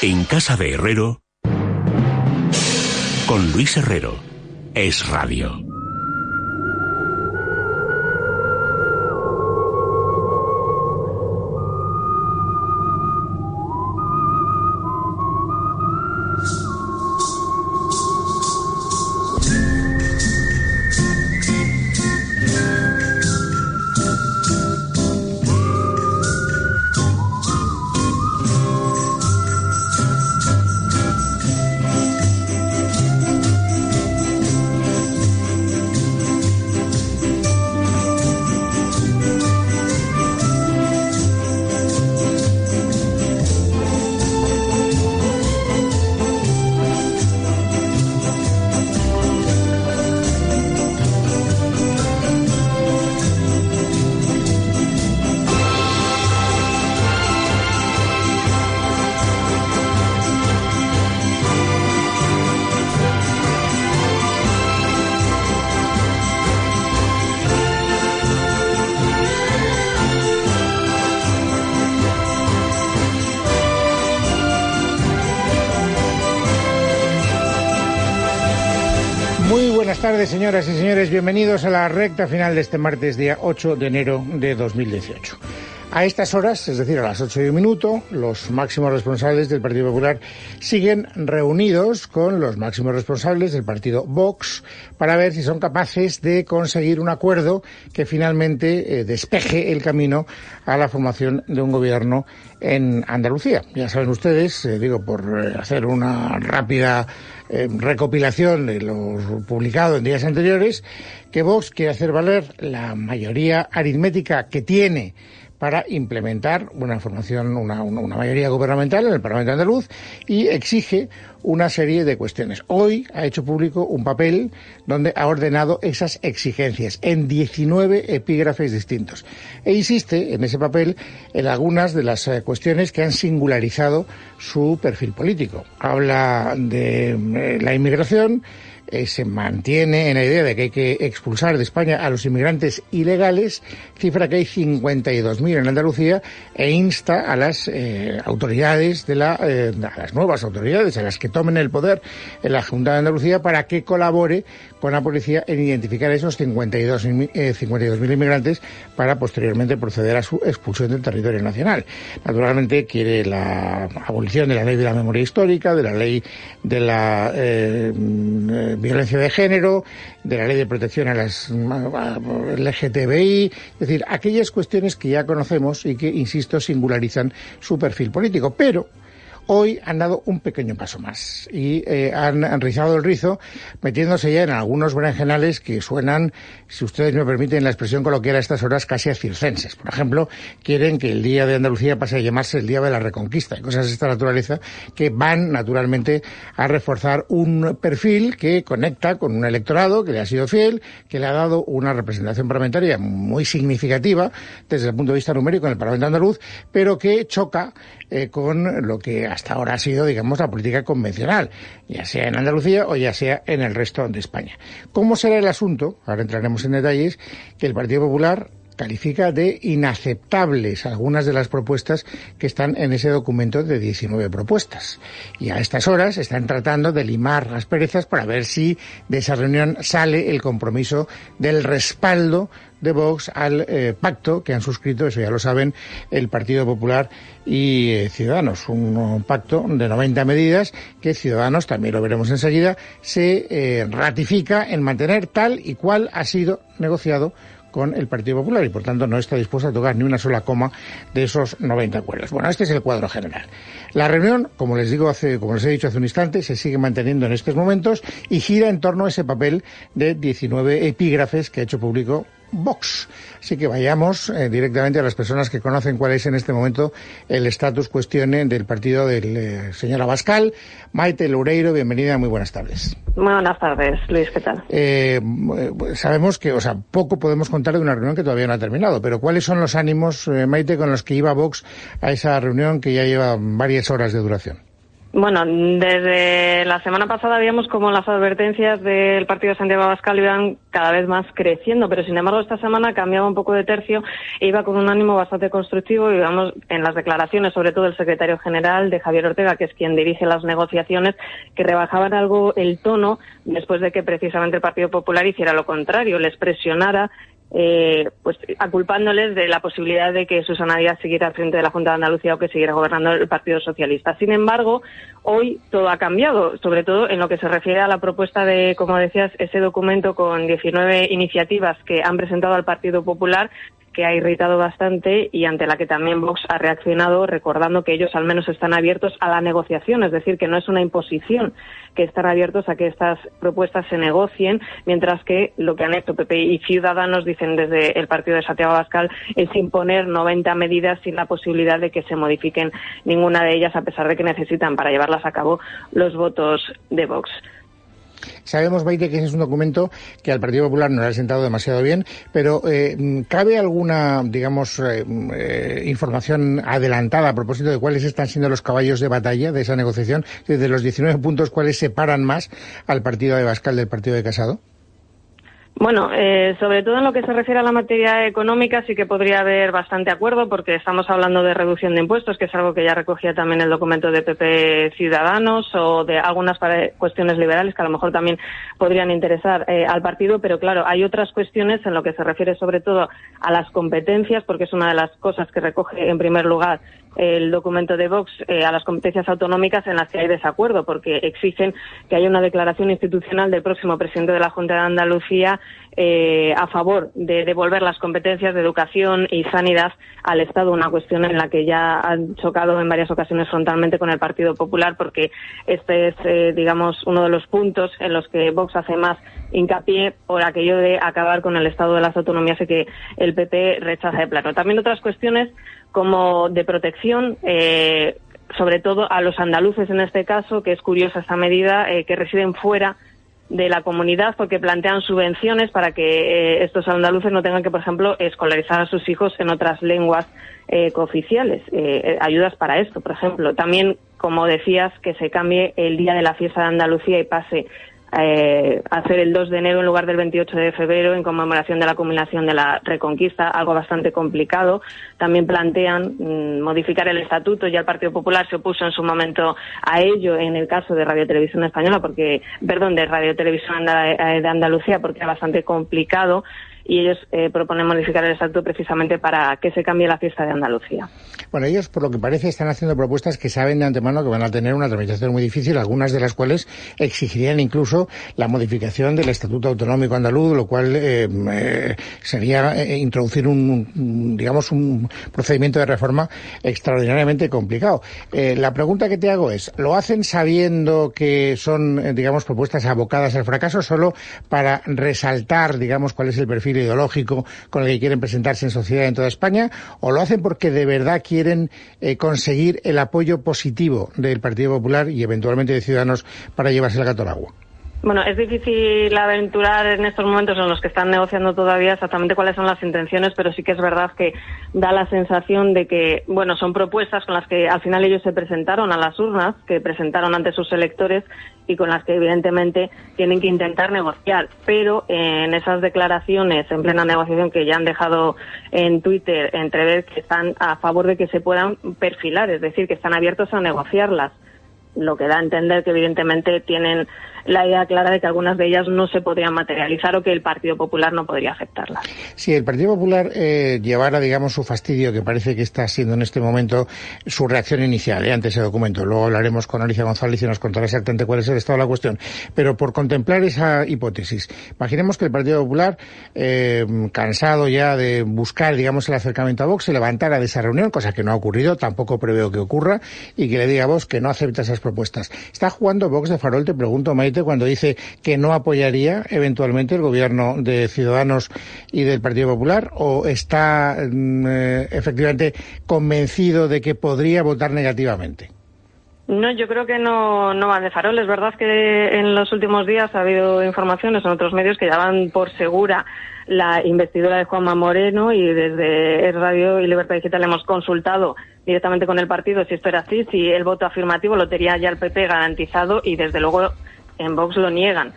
En casa de Herrero, con Luis Herrero, Es Radio. Buenas tardes, señoras y señores. Bienvenidos a la recta final de este martes, día 8 de enero de 2018. A estas horas, es decir, a las 8:01, los máximos responsables del Partido Popular siguen reunidos con los máximos responsables del partido Vox para ver si son capaces de conseguir un acuerdo que finalmente despeje el camino a la formación de un gobierno en Andalucía. Ya saben ustedes, por hacer una rápida recopilación de lo publicado en días anteriores, que Vox quiere hacer valer la mayoría aritmética que tiene para implementar una formación, una mayoría gubernamental en el Parlamento andaluz, y exige una serie de cuestiones. Hoy ha hecho público un papel donde ha ordenado esas exigencias en 19 epígrafes distintos. E insiste en ese papel en algunas de las cuestiones que han singularizado su perfil político. Habla de la inmigración, se mantiene en la idea de que hay que expulsar de España a los inmigrantes ilegales, cifra que hay 52.000 en Andalucía, e insta a las autoridades a las nuevas autoridades, a las que tomen el poder en la Junta de Andalucía, para que colabore con la policía en identificar a esos 52.000 inmigrantes para posteriormente proceder a su expulsión del territorio nacional. Naturalmente quiere la abolición de la ley de la memoria histórica, de la ley de la violencia de género, de la ley de protección a las LGTBI, es decir, aquellas cuestiones que ya conocemos y que, insisto, singularizan su perfil político. Pero hoy han dado un pequeño paso más y han rizado el rizo, metiéndose ya en algunos berenjenales que suenan, si ustedes me permiten la expresión coloquial a estas horas, casi a circenses. Por ejemplo, quieren que el Día de Andalucía pase a llamarse el Día de la Reconquista, y cosas de esta naturaleza que van, naturalmente, a reforzar un perfil que conecta con un electorado que le ha sido fiel, que le ha dado una representación parlamentaria muy significativa desde el punto de vista numérico en el Parlamento andaluz, pero que choca con lo que hasta ahora ha sido, digamos, la política convencional, ya sea en Andalucía o ya sea en el resto de España. ¿Cómo será el asunto? Ahora entraremos en detalles. Que el Partido Popular califica de inaceptables algunas de las propuestas que están en ese documento de 19 propuestas. Y a estas horas están tratando de limar las perezas para ver si de esa reunión sale el compromiso del respaldo de Vox al pacto que han suscrito, eso ya lo saben, el Partido Popular y Ciudadanos. Un pacto de 90 medidas que Ciudadanos, también lo veremos enseguida, se ratifica en mantener tal y cual ha sido negociado con el Partido Popular, y por tanto no está dispuesto a tocar ni una sola coma de esos 90 acuerdos. Bueno, este es el cuadro general. La reunión, como les he dicho hace un instante, se sigue manteniendo en estos momentos y gira en torno a ese papel de 19 epígrafes que ha hecho público Vox. Así que vayamos directamente a las personas que conocen cuál es en este momento el status questione del partido del señor Abascal. Maite Loureiro, bienvenida, muy buenas tardes. Muy buenas tardes, Luis, ¿qué tal? Sabemos que, poco podemos contar de una reunión que todavía no ha terminado, pero ¿cuáles son los ánimos, Maite, con los que iba Vox a esa reunión que ya lleva varias horas de duración? Bueno, desde la semana pasada veíamos como las advertencias del partido de Santiago Abascal iban cada vez más creciendo, pero sin embargo esta semana cambiaba un poco de tercio e iba con un ánimo bastante constructivo, y vemos en las declaraciones, sobre todo el secretario general de Javier Ortega, que es quien dirige las negociaciones, que rebajaban algo el tono después de que precisamente el Partido Popular hiciera lo contrario, les presionara, pues aculpándoles de la posibilidad de que Susana Díaz siguiera al frente de la Junta de Andalucía o que siguiera gobernando el Partido Socialista. Sin embargo, hoy todo ha cambiado, sobre todo en lo que se refiere a la propuesta de, como decías, ese documento con 19 iniciativas que han presentado al Partido Popular, que ha irritado bastante y ante la que también Vox ha reaccionado, recordando que ellos al menos están abiertos a la negociación, es decir, que no es una imposición, que están abiertos a que estas propuestas se negocien, mientras que lo que han hecho PP y Ciudadanos, dicen desde el partido de Santiago Abascal, es imponer 90 medidas sin la posibilidad de que se modifiquen ninguna de ellas, a pesar de que necesitan para llevarlas a cabo los votos de Vox. Sabemos, Maite, que ese es un documento que al Partido Popular no le ha sentado demasiado bien, pero ¿cabe alguna, digamos, información adelantada a propósito de cuáles están siendo los caballos de batalla de esa negociación? De los 19 puntos, ¿cuáles separan más al partido de Abascal del partido de Casado? Bueno, sobre todo en lo que se refiere a la materia económica sí que podría haber bastante acuerdo, porque estamos hablando de reducción de impuestos, que es algo que ya recogía también el documento de PP Ciudadanos, o de algunas cuestiones liberales que a lo mejor también podrían interesar al partido, pero claro, hay otras cuestiones en lo que se refiere sobre todo a las competencias, porque es una de las cosas que recoge en primer lugar el documento de Vox, a las competencias autonómicas en las que hay desacuerdo, porque exigen que haya una declaración institucional del próximo presidente de la Junta de Andalucía a favor de devolver las competencias de educación y sanidad al Estado, una cuestión en la que ya han chocado en varias ocasiones frontalmente con el Partido Popular, porque este es, digamos, uno de los puntos en los que Vox hace más hincapié por aquello de acabar con el Estado de las autonomías y que el PP rechaza de plano. También otras cuestiones como de protección, sobre todo a los andaluces en este caso, que es curiosa esta medida, que residen fuera de la comunidad, porque plantean subvenciones para que estos andaluces no tengan que, por ejemplo, escolarizar a sus hijos en otras lenguas cooficiales. Ayudas para esto, por ejemplo. También, como decías, que se cambie el día de la fiesta de Andalucía y pase hacer el 2 de enero en lugar del 28 de febrero en conmemoración de la culminación de la Reconquista, algo bastante complicado. También plantean modificar el estatuto, ya el Partido Popular se opuso en su momento a ello en el caso de Radio Televisión Española, de Radio Televisión de Andalucía, porque era bastante complicado, y ellos proponen modificar el estatuto precisamente para que se cambie la fiesta de Andalucía. Bueno, ellos, por lo que parece, están haciendo propuestas que saben de antemano que van a tener una tramitación muy difícil, algunas de las cuales exigirían incluso la modificación del Estatuto Autonómico Andaluz, lo cual sería introducir un procedimiento de reforma extraordinariamente complicado. La pregunta que te hago es, ¿lo hacen sabiendo que son, propuestas abocadas al fracaso, solo para resaltar, cuál es el perfil ideológico con el que quieren presentarse en sociedad en toda España, o lo hacen porque de verdad quieren conseguir el apoyo positivo del Partido Popular y eventualmente de Ciudadanos para llevarse el gato al agua? Bueno, es difícil aventurar en estos momentos en los que están negociando todavía exactamente cuáles son las intenciones, pero sí que es verdad que da la sensación de que, son propuestas con las que al final ellos se presentaron a las urnas, que presentaron ante sus electores y con las que evidentemente tienen que intentar negociar. Pero en esas declaraciones en plena negociación que ya han dejado en Twitter entrever que están a favor de que se puedan perfilar, es decir, que están abiertos a negociarlas, lo que da a entender que evidentemente tienen la idea clara de que algunas de ellas no se podrían materializar o que el Partido Popular no podría aceptarlas. Si el Partido Popular llevara, su fastidio, que parece que está siendo en este momento su reacción inicial ante ese documento, luego hablaremos con Alicia González y nos contará exactamente cuál es el estado de la cuestión, pero por contemplar esa hipótesis, imaginemos que el Partido Popular, cansado ya de buscar, el acercamiento a Vox, se levantara de esa reunión, cosa que no ha ocurrido, tampoco preveo que ocurra, y que le diga a Vox que no acepta esas propuestas. ¿Está jugando Vox de farol, te pregunto, Maite, cuando dice que no apoyaría eventualmente el gobierno de Ciudadanos y del Partido Popular, o está efectivamente convencido de que podría votar negativamente? No, yo creo que no van de farol. Es verdad que en los últimos días ha habido informaciones en otros medios que ya van por segura la investidura de Juanma Moreno, y desde Radio y Libertad Digital hemos consultado directamente con el partido si esto era así, si el voto afirmativo lo tenía ya el PP garantizado, y desde luego en Vox lo niegan.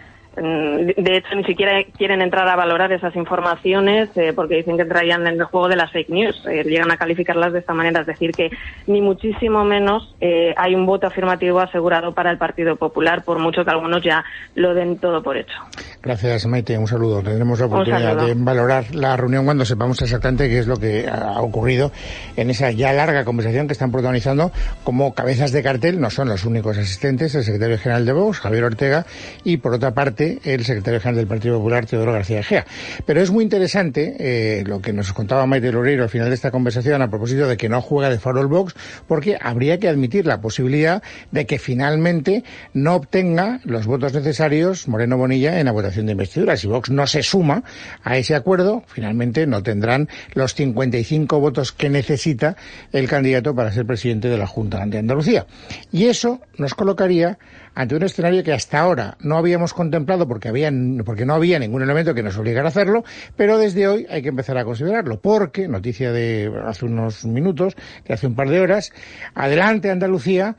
De hecho, ni siquiera quieren entrar a valorar esas informaciones porque dicen que entrarían en el juego de las fake news. Llegan a calificarlas de esta manera, es decir, que ni muchísimo menos hay un voto afirmativo asegurado para el Partido Popular, por mucho que algunos ya lo den todo por hecho. Gracias, Maite. Un saludo. Tendremos la oportunidad de valorar la reunión cuando sepamos exactamente qué es lo que ha ocurrido en esa ya larga conversación que están protagonizando como cabezas de cartel. No son los únicos asistentes, el secretario general de Vox, Javier Ortega, y por otra parte el secretario general del Partido Popular, Teodoro García Egea. Pero es muy interesante lo que nos contaba Maite Loureiro al final de esta conversación a propósito de que no juega de farol Vox, porque habría que admitir la posibilidad de que finalmente no obtenga los votos necesarios Moreno Bonilla en la votación de investidura. Si Vox no se suma a ese acuerdo, finalmente no tendrán los 55 votos que necesita el candidato para ser presidente de la Junta de Andalucía. Y eso nos colocaría ante un escenario que hasta ahora no habíamos contemplado porque no había ningún elemento que nos obligara a hacerlo, pero desde hoy hay que empezar a considerarlo, porque, noticia de hace unos minutos, de hace un par de horas, Adelante Andalucía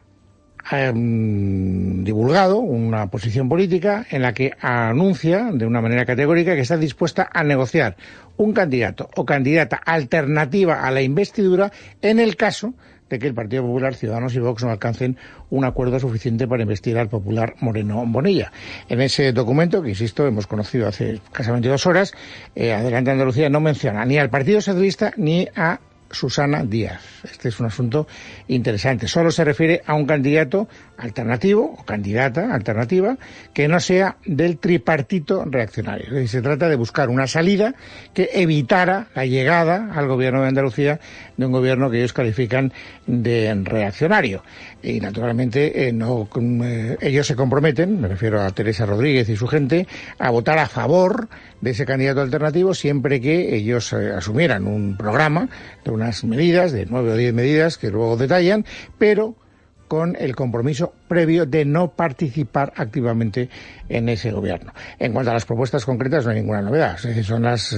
ha divulgado una posición política en la que anuncia de una manera categórica que está dispuesta a negociar un candidato o candidata alternativa a la investidura en el caso de que el Partido Popular, Ciudadanos y Vox no alcancen un acuerdo suficiente para investir al popular Moreno Bonilla. En ese documento, que insisto, hemos conocido hace escasamente 2 horas, Adelante Andalucía no menciona ni al Partido Socialista ni a Susana Díaz. Este es un asunto interesante. Solo se refiere a un candidato alternativo o candidata alternativa que no sea del tripartito reaccionario. Es decir, se trata de buscar una salida que evitara la llegada al gobierno de Andalucía de un gobierno que ellos califican de reaccionario. Y naturalmente ellos se comprometen, me refiero a Teresa Rodríguez y su gente, a votar a favor de ese candidato alternativo siempre que ellos asumieran un programa de unas medidas, de 9 o 10 medidas que luego detallan, pero con el compromiso previo de no participar activamente en ese gobierno. En cuanto a las propuestas concretas, no hay ninguna novedad. Es decir, son las,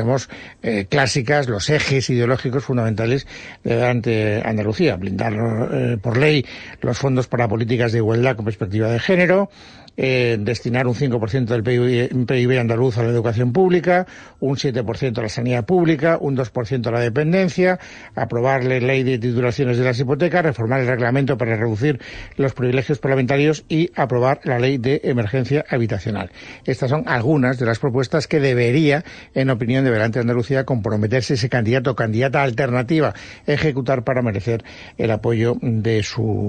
clásicas, los ejes ideológicos fundamentales de Adelante Andalucía. Blindar por ley los fondos para políticas de igualdad con perspectiva de género, destinar un 5% del PIB andaluz a la educación pública, un 7% a la sanidad pública, un 2% a la dependencia, aprobar la ley de titulaciones de las hipotecas, reformar el reglamento para reducir los privilegios parlamentarios y aprobar la ley de emergencia habitacional. Estas son algunas de las propuestas que debería, en opinión de Adelante Andalucía, comprometerse ese candidato o candidata alternativa a ejecutar para merecer el apoyo de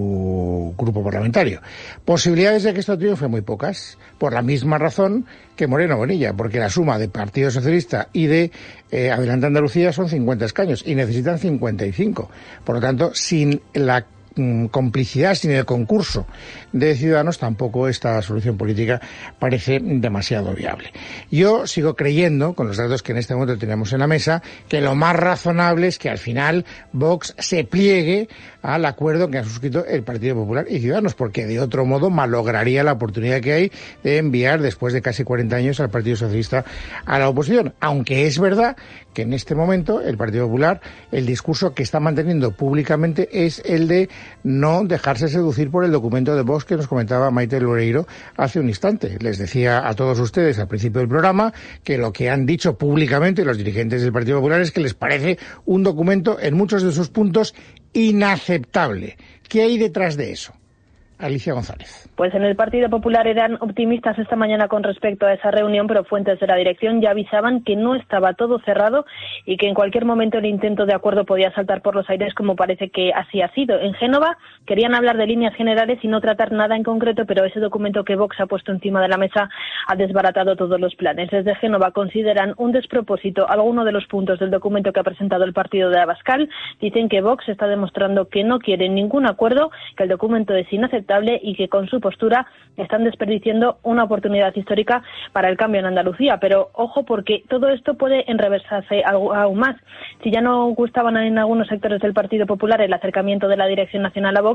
su grupo parlamentario. Posibilidades de que esto triunfe muy pocas, por la misma razón que Moreno Bonilla, porque la suma de Partido Socialista y de Adelante Andalucía son 50 escaños y necesitan 55. Por lo tanto, sin la complicidad, sin el concurso de Ciudadanos, tampoco esta solución política parece demasiado viable. Yo sigo creyendo, con los datos que en este momento tenemos en la mesa, que lo más razonable es que al final Vox se pliegue al acuerdo que han suscrito el Partido Popular y Ciudadanos, porque de otro modo malograría la oportunidad que hay de enviar, después de casi 40 años, al Partido Socialista a la oposición. Aunque es verdad que en este momento el Partido Popular, el discurso que está manteniendo públicamente es el de no dejarse seducir por el documento de Vox que nos comentaba Maite Loureiro hace un instante. Les decía a todos ustedes al principio del programa que lo que han dicho públicamente los dirigentes del Partido Popular es que les parece un documento en muchos de sus puntos inaceptable. ¿Qué hay detrás de eso? Alicia González. Pues en el Partido Popular eran optimistas esta mañana con respecto a esa reunión, pero fuentes de la dirección ya avisaban que no estaba todo cerrado y que en cualquier momento el intento de acuerdo podía saltar por los aires, como parece que así ha sido. En Génova querían hablar de líneas generales y no tratar nada en concreto, pero ese documento que Vox ha puesto encima de la mesa ha desbaratado todos los planes. Desde Génova consideran un despropósito alguno de los puntos del documento que ha presentado el partido de Abascal. Dicen que Vox está demostrando que no quiere ningún acuerdo, que el documento es inaceptable y que con su postura están desperdiciando una oportunidad histórica para el cambio en Andalucía. Pero ojo, porque todo esto puede enreversarse aún más. Si ya no gustaban en algunos sectores del Partido Popular el acercamiento de la Dirección Nacional a Vox,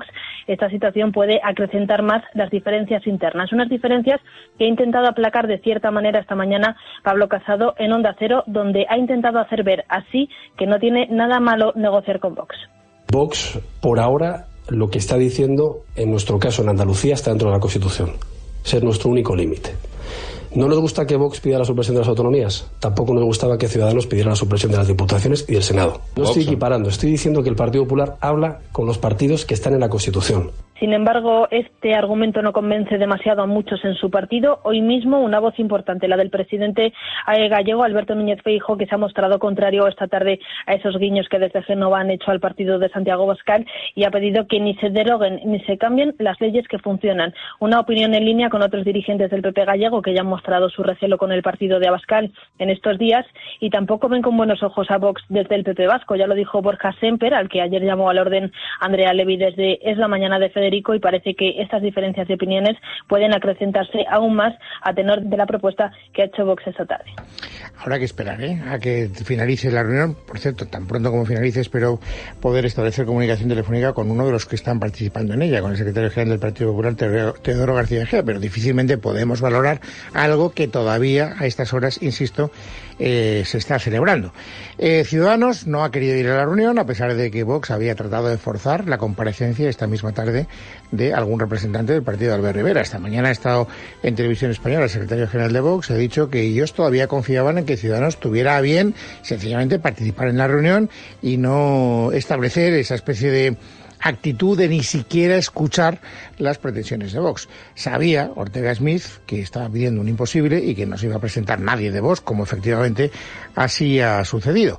esta situación puede acrecentar más las diferencias internas. Unas diferencias que ha intentado aplacar de cierta manera esta mañana Pablo Casado en Onda Cero, donde ha intentado hacer ver así que no tiene nada malo negociar con Vox. Vox, por ahora, lo que está diciendo, en nuestro caso en Andalucía, está dentro de la Constitución. Ese es nuestro único límite. ¿No nos gusta que Vox pida la supresión de las autonomías? Tampoco nos gustaba que Ciudadanos pidiera la supresión de las diputaciones y del Senado. No estoy equiparando, estoy diciendo que el Partido Popular habla con los partidos que están en la Constitución. Sin embargo, este argumento no convence demasiado a muchos en su partido. Hoy mismo una voz importante, la del presidente gallego, Alberto Núñez Feijóo, que se ha mostrado contrario esta tarde a esos guiños que desde Génova han hecho al partido de Santiago Abascal y ha pedido que ni se deroguen ni se cambien las leyes que funcionan. Una opinión en línea con otros dirigentes del PP gallego que ya han mostrado su recelo con el partido de Abascal en estos días y tampoco ven con buenos ojos a Vox desde el PP vasco. Ya lo dijo Borja Semper, al que ayer llamó al orden Andrea Levy desde Es la Mañana de Federico, y parece que estas diferencias de opiniones pueden acrecentarse aún más a tenor de la propuesta que ha hecho Vox esta tarde. Habrá que esperar a que finalice la reunión. Por cierto, tan pronto como finalice, espero poder establecer comunicación telefónica con uno de los que están participando en ella, con el secretario general del Partido Popular, Teodoro García Egea, pero difícilmente podemos valorar algo que todavía a estas horas, insisto, se está celebrando. Ciudadanos no ha querido ir a la reunión, a pesar de que Vox había tratado de forzar la comparecencia esta misma tarde de algún representante del partido de Albert Rivera. Esta mañana ha estado en Televisión Española el secretario general de Vox, ha dicho que ellos todavía confiaban en que Ciudadanos tuviera a bien sencillamente participar en la reunión y no establecer esa especie de actitud de ni siquiera escuchar las pretensiones de Vox. Sabía Ortega Smith que estaba pidiendo un imposible y que no se iba a presentar nadie de Vox, como efectivamente así ha sucedido.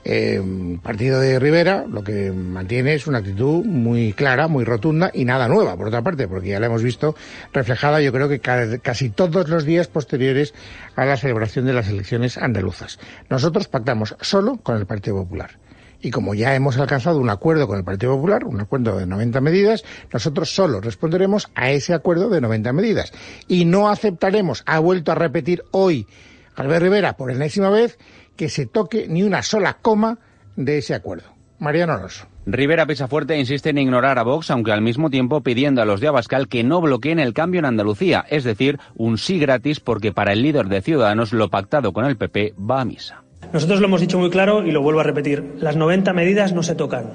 Partido de Rivera lo que mantiene es una actitud muy clara, muy rotunda y nada nueva, por otra parte, porque ya la hemos visto reflejada, yo creo que casi todos los días posteriores a la celebración de las elecciones andaluzas. Nosotros pactamos solo con el Partido Popular. Y como ya hemos alcanzado un acuerdo con el Partido Popular, un acuerdo de 90 medidas, nosotros solo responderemos a ese acuerdo de 90 medidas. Y no aceptaremos, ha vuelto a repetir hoy Albert Rivera por enésima vez, que se toque ni una sola coma de ese acuerdo. Mariano Alonso. Rivera pisa fuerte e insiste en ignorar a Vox, aunque al mismo tiempo pidiendo a los de Abascal que no bloqueen el cambio en Andalucía, es decir, un sí gratis porque para el líder de Ciudadanos lo pactado con el PP va a misa. Nosotros lo hemos dicho muy claro y lo vuelvo a repetir. Las 90 medidas no se tocan.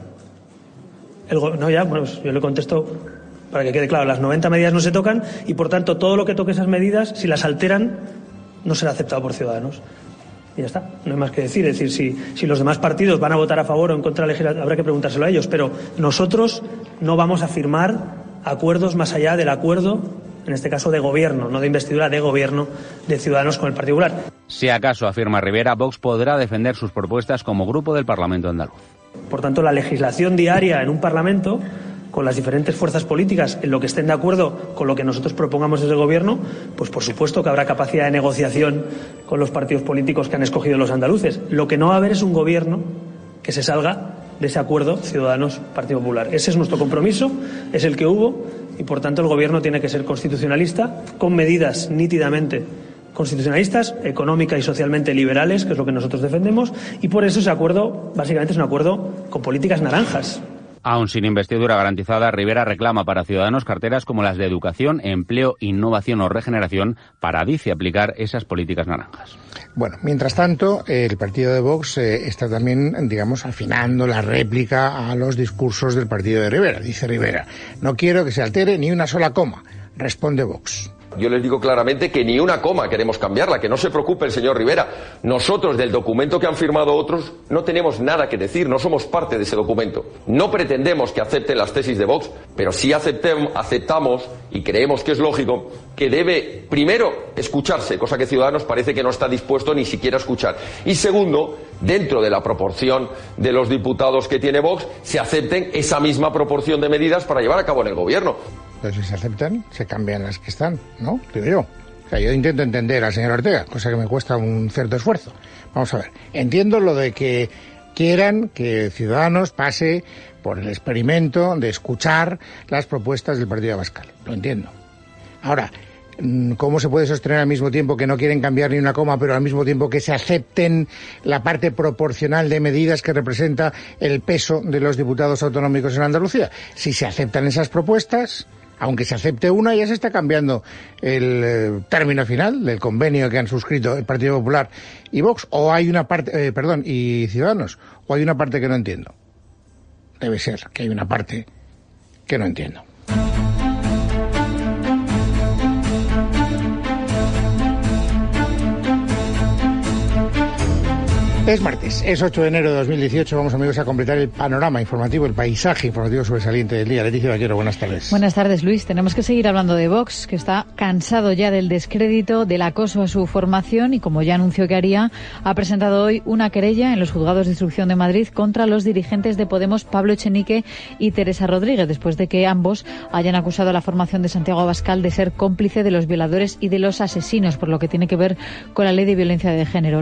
Yo le contesto para que quede claro. Las 90 medidas no se tocan y, por tanto, todo lo que toque esas medidas, si las alteran, no será aceptado por Ciudadanos. Y ya está, no hay más que decir. Es decir, si los demás partidos van a votar a favor o en contra de la legislatura, habrá que preguntárselo a ellos. Pero nosotros no vamos a firmar acuerdos más allá del acuerdo, en este caso de gobierno, no de investidura, de gobierno de Ciudadanos con el Partido Popular. Si acaso, afirma Rivera, Vox podrá defender sus propuestas como grupo del Parlamento andaluz. Por tanto, la legislación diaria en un Parlamento, con las diferentes fuerzas políticas, en lo que estén de acuerdo con lo que nosotros propongamos desde el Gobierno, pues por supuesto que habrá capacidad de negociación con los partidos políticos que han escogido los andaluces. Lo que no va a haber es un Gobierno que se salga de ese acuerdo Ciudadanos-Partido Popular. Ese es nuestro compromiso, es el que hubo, y por tanto el Gobierno tiene que ser constitucionalista, con medidas nítidamente constitucionalistas, económica y socialmente liberales, que es lo que nosotros defendemos, y por eso ese acuerdo básicamente es un acuerdo con políticas naranjas. Aún sin investidura garantizada, Rivera reclama para Ciudadanos carteras como las de educación, empleo, innovación o regeneración para, dice, aplicar esas políticas naranjas. Bueno, mientras tanto, el partido de Vox está también, digamos, afinando la réplica a los discursos del partido de Rivera. Dice Rivera, no quiero que se altere ni una sola coma. Responde Vox. Yo les digo claramente que ni una coma queremos cambiarla, que no se preocupe el señor Rivera. Nosotros, del documento que han firmado otros, no tenemos nada que decir, no somos parte de ese documento. No pretendemos que acepten las tesis de Vox, pero sí aceptamos, y creemos que es lógico, que debe, primero, escucharse, cosa que Ciudadanos parece que no está dispuesto ni siquiera a escuchar. Y segundo, dentro de la proporción de los diputados que tiene Vox, se acepten esa misma proporción de medidas para llevar a cabo en el Gobierno. Pero si se aceptan, se cambian las que están, ¿no? Digo yo. O sea, yo intento entender al señor Ortega, cosa que me cuesta un cierto esfuerzo. Vamos a ver. Entiendo lo de que quieran que Ciudadanos pase por el experimento de escuchar las propuestas del partido de Abascal. Lo entiendo. Ahora, ¿cómo se puede sostener al mismo tiempo que no quieren cambiar ni una coma, pero al mismo tiempo que se acepten la parte proporcional de medidas que representa el peso de los diputados autonómicos en Andalucía? Si se aceptan esas propuestas, aunque se acepte una, ya se está cambiando el término final del convenio que han suscrito el Partido Popular y Vox, o hay una parte, y Ciudadanos, o hay una parte que no entiendo. Debe ser que hay una parte que no entiendo. Es martes, es 8 de enero de 2018. Vamos, amigos, a completar el panorama informativo, el paisaje informativo sobresaliente del día. Leticia Vaquero, buenas tardes. Buenas tardes, Luis. Tenemos que seguir hablando de Vox, que está cansado ya del descrédito, del acoso a su formación y, como ya anunció que haría, ha presentado hoy una querella en los juzgados de instrucción de Madrid contra los dirigentes de Podemos, Pablo Echenique y Teresa Rodríguez, después de que ambos hayan acusado a la formación de Santiago Abascal de ser cómplice de los violadores y de los asesinos, por lo que tiene que ver con la ley de violencia de género.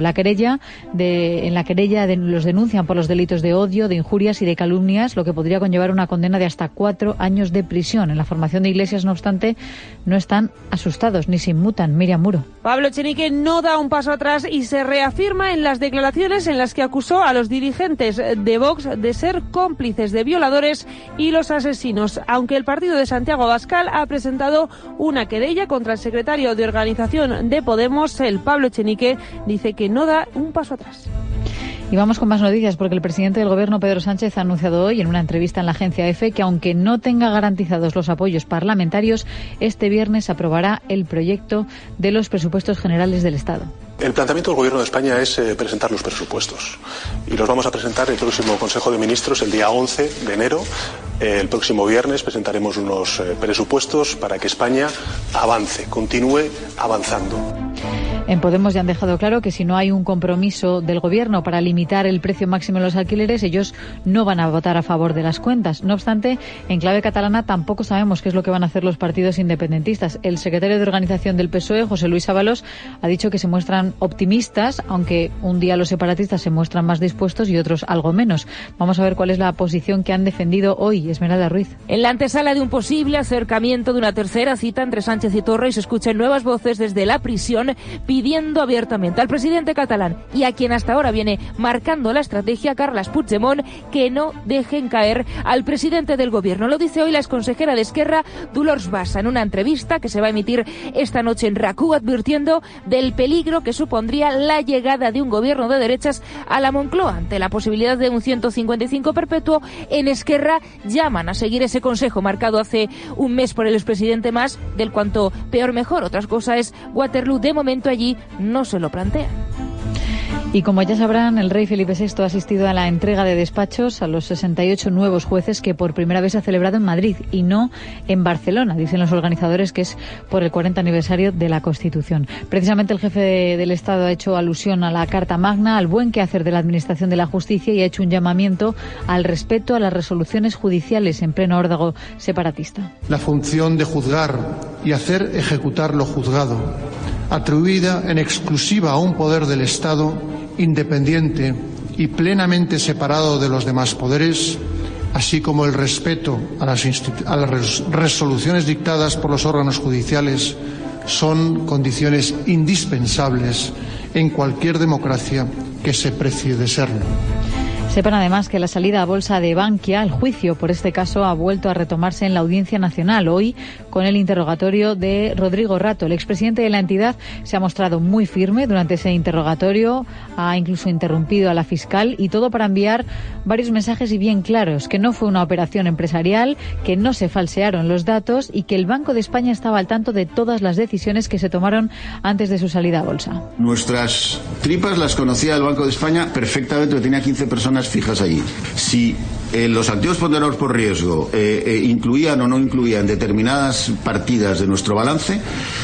En la querella los denuncian por los delitos de odio, de injurias y de calumnias, lo que podría conllevar una condena de hasta 4 años de prisión. En la formación de Iglesias, no obstante, no están asustados ni se inmutan. Miriam Muro. Pablo Echenique no da un paso atrás y se reafirma en las declaraciones en las que acusó a los dirigentes de Vox de ser cómplices de violadores y los asesinos, aunque el partido de Santiago Abascal ha presentado una querella contra el secretario de organización de Podemos. El Pablo Echenique dice que no da un paso atrás. Y vamos con más noticias, porque el presidente del Gobierno, Pedro Sánchez, ha anunciado hoy en una entrevista en la agencia EFE que, aunque no tenga garantizados los apoyos parlamentarios, este viernes aprobará el proyecto de los presupuestos generales del Estado. El planteamiento del Gobierno de España es presentar los presupuestos. Y los vamos a presentar el próximo Consejo de Ministros, el día 11 de enero. El próximo viernes presentaremos unos presupuestos para que España avance, continúe avanzando. En Podemos ya han dejado claro que si no hay un compromiso del Gobierno para limitar el precio máximo de los alquileres, ellos no van a votar a favor de las cuentas. No obstante, en clave catalana tampoco sabemos qué es lo que van a hacer los partidos independentistas. El secretario de Organización del PSOE, José Luis Ábalos, ha dicho que se muestran optimistas, aunque un día los separatistas se muestran más dispuestos y otros algo menos. Vamos a ver cuál es la posición que han defendido hoy. Esmeralda Ruiz. En la antesala de un posible acercamiento de una tercera cita entre Sánchez y Torra, y se escuchan nuevas voces desde la prisión pidiendo abiertamente al presidente catalán y a quien hasta ahora viene marcando la estrategia, Carles Puigdemont, que no dejen caer al presidente del Gobierno. Lo dice hoy la exconsejera de Esquerra, Dolors Bassa, en una entrevista que se va a emitir esta noche en RAC1, advirtiendo del peligro que supondría la llegada de un gobierno de derechas a la Moncloa. Ante la posibilidad de un 155 perpetuo, en Esquerra llaman a seguir ese consejo marcado hace un mes por el expresidente Mas, del cuanto peor mejor. Otra cosa es Waterloo. De momento allí no se lo plantean. Y como ya sabrán, el rey Felipe VI ha asistido a la entrega de despachos a los 68 nuevos jueces que por primera vez se ha celebrado en Madrid y no en Barcelona. Dicen los organizadores que es por el 40 aniversario de la Constitución. Precisamente el jefe del Estado ha hecho alusión a la Carta Magna, al buen quehacer de la Administración de la Justicia, y ha hecho un llamamiento al respeto a las resoluciones judiciales en pleno órdago separatista. La función de juzgar y hacer ejecutar lo juzgado, atribuida en exclusiva a un poder del Estado independiente y plenamente separado de los demás poderes, así como el respeto a las resoluciones dictadas por los órganos judiciales, son condiciones indispensables en cualquier democracia que se precie de serlo. Sepan además que la salida a bolsa de Bankia, el juicio por este caso, ha vuelto a retomarse en la Audiencia Nacional, hoy con el interrogatorio de Rodrigo Rato. El expresidente de la entidad se ha mostrado muy firme durante ese interrogatorio, ha incluso interrumpido a la fiscal, y todo para enviar varios mensajes y bien claros: que no fue una operación empresarial, que no se falsearon los datos y que el Banco de España estaba al tanto de todas las decisiones que se tomaron antes de su salida a bolsa. Nuestras tripas las conocía el Banco de España perfectamente, tenía 15 personas fijas allí. Si los activos ponderados por riesgo incluían o no incluían determinadas partidas de nuestro balance,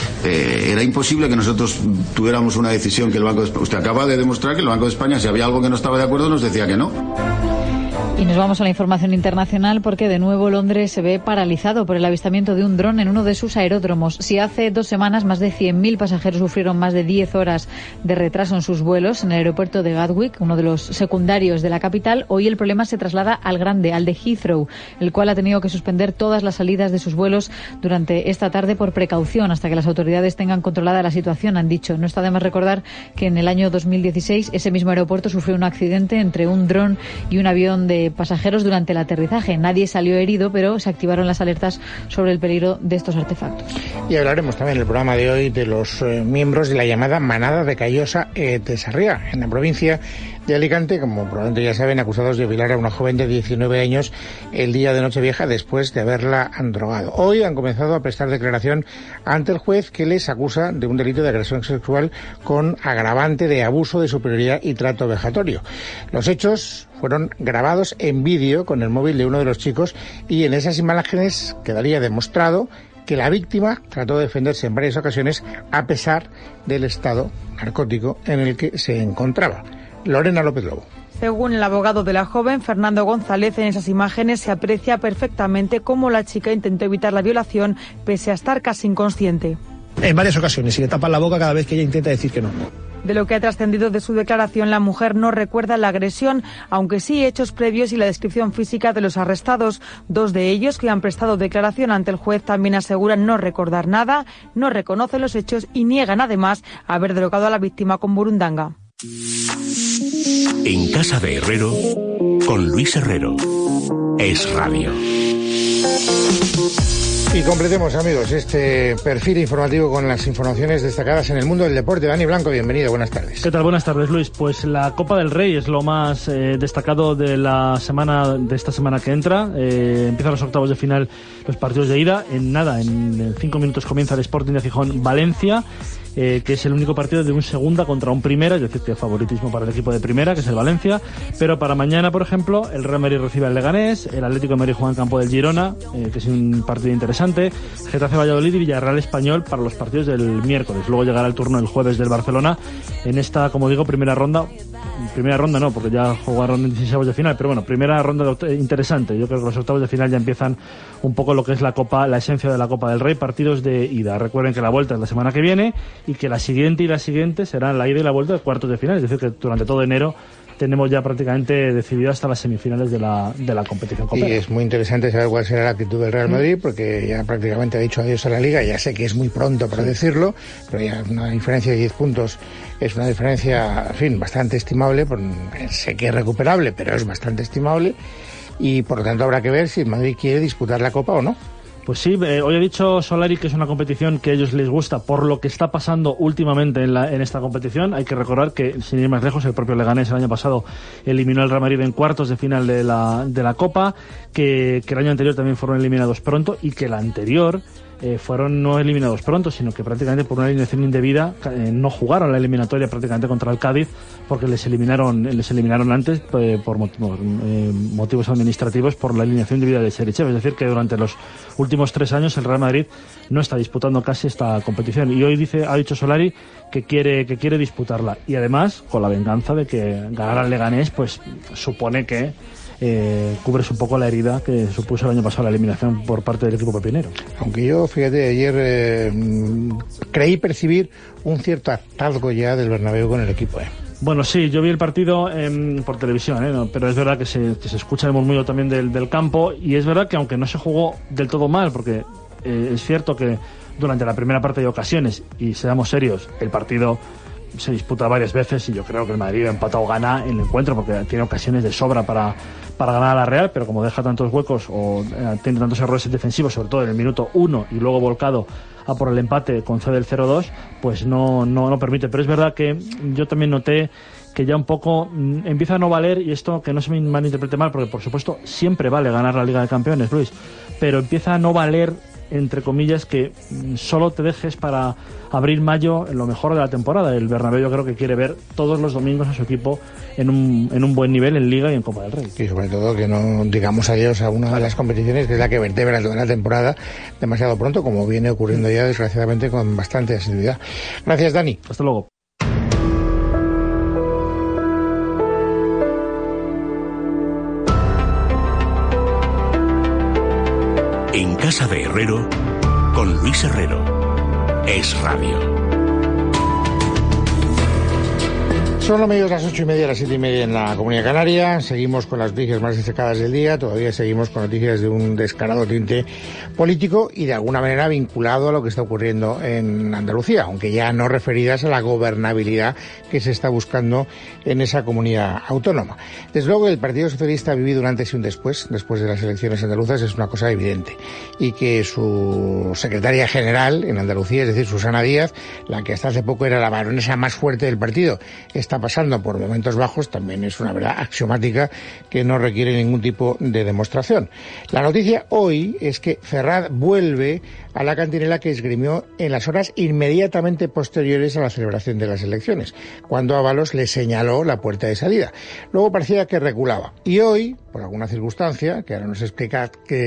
era imposible que nosotros tuviéramos una decisión que el Banco de España... Usted acaba de demostrar que el Banco de España, si había algo que no estaba de acuerdo, nos decía que no. Y nos vamos a la información internacional porque de nuevo Londres se ve paralizado por el avistamiento de un dron en uno de sus aeródromos. Si hace 2 semanas más de 100.000 pasajeros sufrieron más de 10 horas de retraso en sus vuelos en el aeropuerto de Gatwick, uno de los secundarios de la capital, hoy el problema se traslada al grande, al de Heathrow, el cual ha tenido que suspender todas las salidas de sus vuelos durante esta tarde por precaución hasta que las autoridades tengan controlada la situación, han dicho. No está de más recordar que en el año 2016 ese mismo aeropuerto sufrió un accidente entre un dron y un avión de pasajeros durante el aterrizaje. Nadie salió herido, pero se activaron las alertas sobre el peligro de estos artefactos. Y hablaremos también en el programa de hoy de los miembros de la llamada Manada de Callosa de Sarriá, en la provincia de Alicante, como probablemente ya saben, acusados de violar a una joven de 19 años el día de Nochevieja después de haberla drogado. Hoy han comenzado a prestar declaración ante el juez que les acusa de un delito de agresión sexual con agravante de abuso de superioridad y trato vejatorio. Los hechos fueron grabados en vídeo con el móvil de uno de los chicos y en esas imágenes quedaría demostrado que la víctima trató de defenderse en varias ocasiones a pesar del estado narcótico en el que se encontraba. Lorena López Lobo. Según el abogado de la joven, Fernando González, en esas imágenes se aprecia perfectamente cómo la chica intentó evitar la violación pese a estar casi inconsciente. En varias ocasiones, y le tapan la boca cada vez que ella intenta decir que no. De lo que ha trascendido de su declaración, la mujer no recuerda la agresión, aunque sí hechos previos y la descripción física de los arrestados. 2 de ellos, que han prestado declaración ante el juez, también aseguran no recordar nada, no reconocen los hechos y niegan además haber drogado a la víctima con burundanga. En casa de Herrero, con Luis Herrero. Es Radio. Y completemos, amigos, este perfil informativo con las informaciones destacadas en el mundo del deporte. Dani Blanco, bienvenido, buenas tardes. ¿Qué tal? Buenas tardes, Luis. Pues la Copa del Rey es lo más destacado de esta semana que entra. Empiezan los octavos de final, los partidos de ida. En 5 minutos comienza el Sporting de Gijón Valencia, que es el único partido de un segunda contra un primera, es decir, que favoritismo para el equipo de primera, que es el Valencia. Pero para mañana, por ejemplo, el Real Madrid recibe al Leganés, el Atlético de Madrid juega en campo del Girona, que es un partido interesante. Getafe Valladolid y Villarreal Español para los partidos del miércoles. Luego llegará el turno el jueves del Barcelona en esta, como digo, primera ronda no, porque ya jugaron en 16avos de final, pero bueno, primera ronda interesante. Yo creo que los octavos de final ya empiezan un poco lo que es la Copa, la esencia de la Copa del Rey, partidos de ida. Recuerden que la vuelta es la semana que viene y que la siguiente y la siguiente serán la ida y la vuelta de cuartos de final, es decir, que durante todo enero tenemos ya prácticamente decidido hasta las semifinales de la competición copera. Y es muy interesante saber cuál será la actitud del Real Madrid, porque ya prácticamente ha dicho adiós a la Liga. Ya sé que es muy pronto para decirlo, pero ya una diferencia de 10 puntos es una diferencia, en fin, bastante estimable. Sé que es recuperable, pero es bastante estimable. Y por lo tanto habrá que ver si el Madrid quiere disputar la Copa o no. Pues sí, hoy ha dicho Solari que es una competición que a ellos les gusta por lo que está pasando últimamente en esta competición. Hay que recordar que, sin ir más lejos, el propio Leganés el año pasado eliminó al Real Madrid en cuartos de final de la Copa, que el año anterior también fueron eliminados pronto y que el anterior fueron no eliminados pronto, sino que prácticamente por una alineación indebida no jugaron la eliminatoria prácticamente contra el Cádiz porque les eliminaron antes por motivos administrativos por la alineación indebida de Cherichev. Es decir, que durante los últimos 3 años el Real Madrid no está disputando casi esta competición y hoy ha dicho Solari que quiere disputarla, y además con la venganza de que ganar al Leganés pues supone que cubres un poco la herida que supuso el año pasado la eliminación por parte del equipo pepinero. Aunque yo, fíjate, ayer creí percibir un cierto hartazgo ya del Bernabéu con el equipo. Bueno, sí, yo vi el partido por televisión, ¿no? Pero es verdad que se escucha el murmullo también del campo, y es verdad que aunque no se jugó del todo mal, porque es cierto que durante la primera parte hay ocasiones, y seamos serios, el partido se disputa varias veces y yo creo que el Madrid empata o gana el encuentro porque tiene ocasiones de sobra para ganar a la Real, pero como deja tantos huecos o tiene tantos errores defensivos, sobre todo en el minuto 1 y luego volcado a por el empate, concede el 0-2, pues no permite. Pero es verdad que yo también noté que ya un poco empieza a no valer, y esto que no se me malinterprete mal, porque por supuesto siempre vale ganar la Liga de Campeones, Luis, pero empieza a no valer, entre comillas, que solo te dejes para abrir mayo en lo mejor de la temporada. El Bernabéu yo creo que quiere ver todos los domingos a su equipo en un buen nivel en Liga y en Copa del Rey. Y sobre todo que no digamos adiós a una de las competiciones que es la que vertebra toda la temporada demasiado pronto, como viene ocurriendo ya desgraciadamente con bastante asiduidad. Gracias, Dani. Hasta luego. casa de Herrero con Luis Herrero. Es Radio. Son los medios las 8:30, las 7:30 en la Comunidad Canaria. Seguimos con las noticias más destacadas del día. Todavía seguimos con noticias de un descarado tinte político y de alguna manera vinculado a lo que está ocurriendo en Andalucía, aunque ya no referidas a la gobernabilidad que se está buscando en esa comunidad autónoma. Desde luego el Partido Socialista ha vivido un antes y un después de las elecciones andaluzas, es una cosa evidente. Y que su secretaria general en Andalucía, es decir, Susana Díaz, la que hasta hace poco era la baronesa más fuerte del partido, está pasando por momentos bajos, también es una verdad axiomática que no requiere ningún tipo de demostración. La noticia hoy es que Ferraz vuelve a la cantinela que esgrimió en las horas inmediatamente posteriores a la celebración de las elecciones, cuando Ábalos le señaló la puerta de salida. Luego parecía que reculaba. Y hoy, por alguna circunstancia, que ahora nos explicará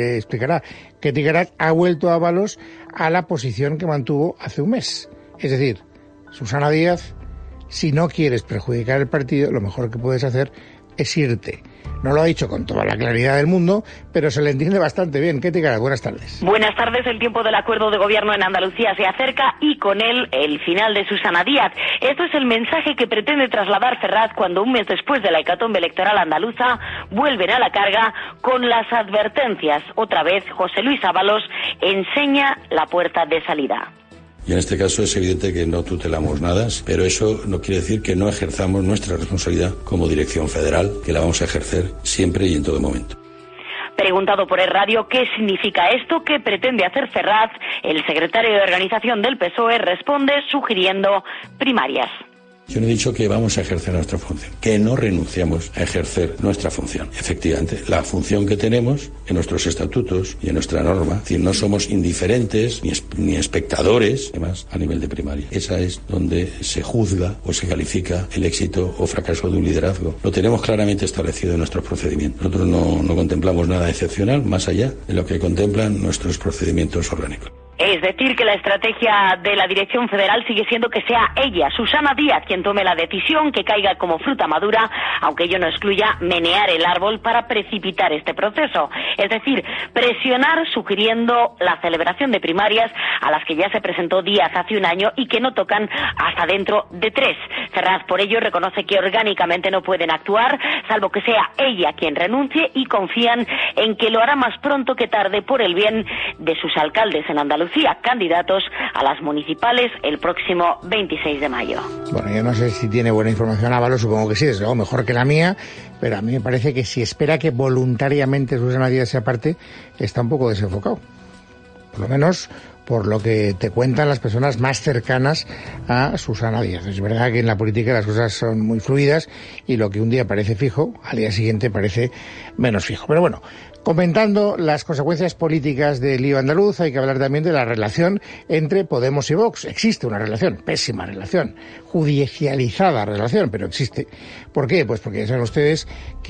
Tiguerat, ha vuelto Ábalos a la posición que mantuvo hace un mes. Es decir, Susana Díaz, si no quieres perjudicar el partido, lo mejor que puedes hacer es irte. No lo ha dicho con toda la claridad del mundo, pero se le entiende bastante bien. ¿Qué te queda? Buenas tardes. Buenas tardes. El tiempo del acuerdo de gobierno en Andalucía se acerca y con él el final de Susana Díaz. Esto es el mensaje que pretende trasladar Ferraz cuando un mes después de la hecatombe electoral andaluza vuelven a la carga con las advertencias. Otra vez José Luis Ábalos enseña la puerta de salida. Y en este caso es evidente que no tutelamos nada, pero eso no quiere decir que no ejerzamos nuestra responsabilidad como dirección federal, que la vamos a ejercer siempre y en todo momento. Preguntado por el radio qué significa esto, qué pretende hacer Ferraz, el secretario de organización del PSOE responde sugiriendo primarias. Yo no he dicho que vamos a ejercer nuestra función, que no renunciamos a ejercer nuestra función. Efectivamente, la función que tenemos en nuestros estatutos y en nuestra norma, es decir, no somos indiferentes ni espectadores, además, a nivel de primaria. Esa es donde se juzga o se califica el éxito o fracaso de un liderazgo. Lo tenemos claramente establecido en nuestros procedimientos. Nosotros no contemplamos nada excepcional, más allá de lo que contemplan nuestros procedimientos orgánicos. Es decir, que la estrategia de la dirección federal sigue siendo que sea ella, Susana Díaz, quien tome la decisión, que caiga como fruta madura, aunque ello no excluya menear el árbol para precipitar este proceso. Es decir, presionar sugiriendo la celebración de primarias a las que ya se presentó Díaz hace un año y que no tocan hasta dentro de 3. Ferraz, por ello, reconoce que orgánicamente no pueden actuar, salvo que sea ella quien renuncie, y confían en que lo hará más pronto que tarde por el bien de sus alcaldes en Andalucía, candidatos a las municipales el próximo 26 de mayo. Bueno, yo no sé si tiene buena información Ábalos, supongo que sí, desde luego mejor que la mía, pero a mí me parece que si espera que voluntariamente Susana Díaz sea parte, está un poco desenfocado. Por lo menos por lo que te cuentan las personas más cercanas a Susana Díaz. Es verdad que en la política las cosas son muy fluidas y lo que un día parece fijo, al día siguiente parece menos fijo. Pero bueno, comentando las consecuencias políticas del lío andaluz, hay que hablar también de la relación entre Podemos y Vox. Existe una relación, pésima relación, judicializada relación, pero existe. ¿Por qué? Pues porque ya saben ustedes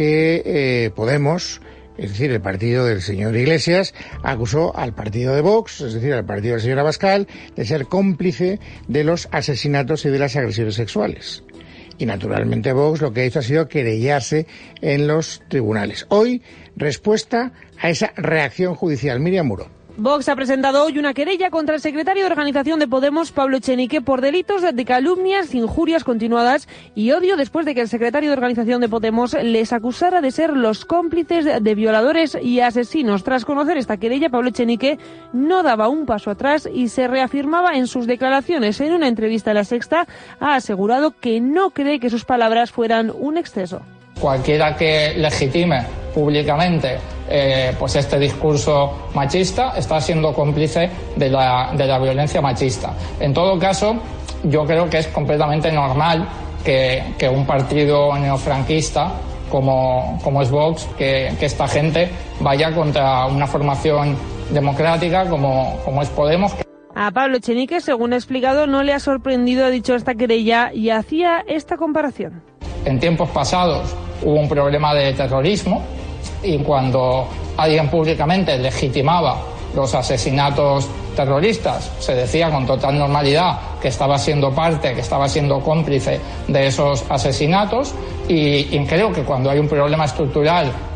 que Podemos, es decir, el partido del señor Iglesias, acusó al partido de Vox, es decir, al partido del señor Abascal, de ser cómplice de los asesinatos y de las agresiones sexuales. Y naturalmente Vox lo que ha hecho ha sido querellarse en los tribunales. Hoy, respuesta a esa reacción judicial. Miriam Muro. Vox ha presentado hoy una querella contra el secretario de Organización de Podemos, Pablo Echenique, por delitos de calumnias, injurias continuadas y odio después de que el secretario de Organización de Podemos les acusara de ser los cómplices de violadores y asesinos. Tras conocer esta querella, Pablo Echenique no daba un paso atrás y se reafirmaba en sus declaraciones. En una entrevista a La Sexta ha asegurado que no cree que sus palabras fueran un exceso. Cualquiera que legitime públicamente pues este discurso machista está siendo cómplice de la violencia machista. En todo caso, yo creo que es completamente normal que un partido neofranquista como es Vox, que esta gente vaya contra una formación democrática como es Podemos. A Pablo Echenique, según ha explicado, no le ha sorprendido, ha dicho, esta querella y hacía esta comparación. En tiempos pasados hubo un problema de terrorismo y cuando alguien públicamente legitimaba los asesinatos terroristas, se decía con total normalidad que estaba siendo parte, que estaba siendo cómplice de esos asesinatos y creo que cuando hay un problema estructural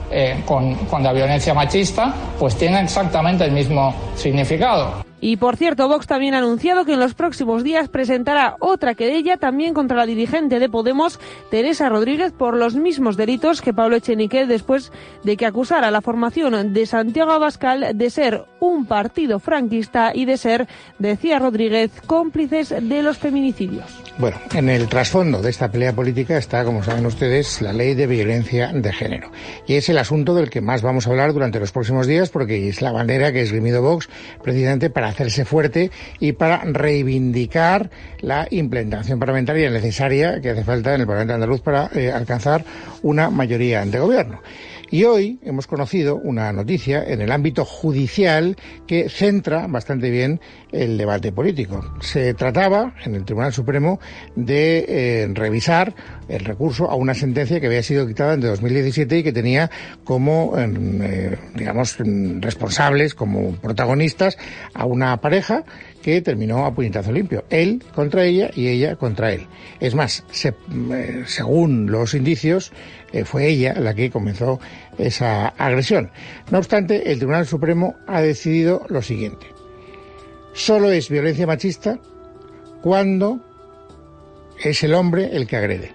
con la violencia machista, pues tiene exactamente el mismo significado. Y por cierto, Vox también ha anunciado que en los próximos días presentará otra querella también contra la dirigente de Podemos, Teresa Rodríguez, por los mismos delitos que Pablo Echenique, después de que acusara a la formación de Santiago Abascal de ser un partido franquista y de ser, decía Rodríguez, cómplices de los feminicidios. Bueno, en el trasfondo de esta pelea política está, como saben ustedes, la ley de violencia de género. Y es el asunto del que más vamos a hablar durante los próximos días, porque es la bandera que ha esgrimido Vox precisamente para hacerse fuerte y para reivindicar la implementación parlamentaria necesaria que hace falta en el Parlamento andaluz para alcanzar una mayoría de gobierno. Y hoy hemos conocido una noticia en el ámbito judicial que centra bastante bien el debate político. Se trataba, en el Tribunal Supremo, de revisar el recurso a una sentencia que había sido dictada en 2017 y que tenía como, digamos, responsables, como protagonistas, a una pareja que terminó a puñetazo limpio. Él contra ella y ella contra él. Es más, según los indicios, fue ella la que comenzó esa agresión. No obstante, el Tribunal Supremo ha decidido lo siguiente. Solo es violencia machista cuando es el hombre el que agrede.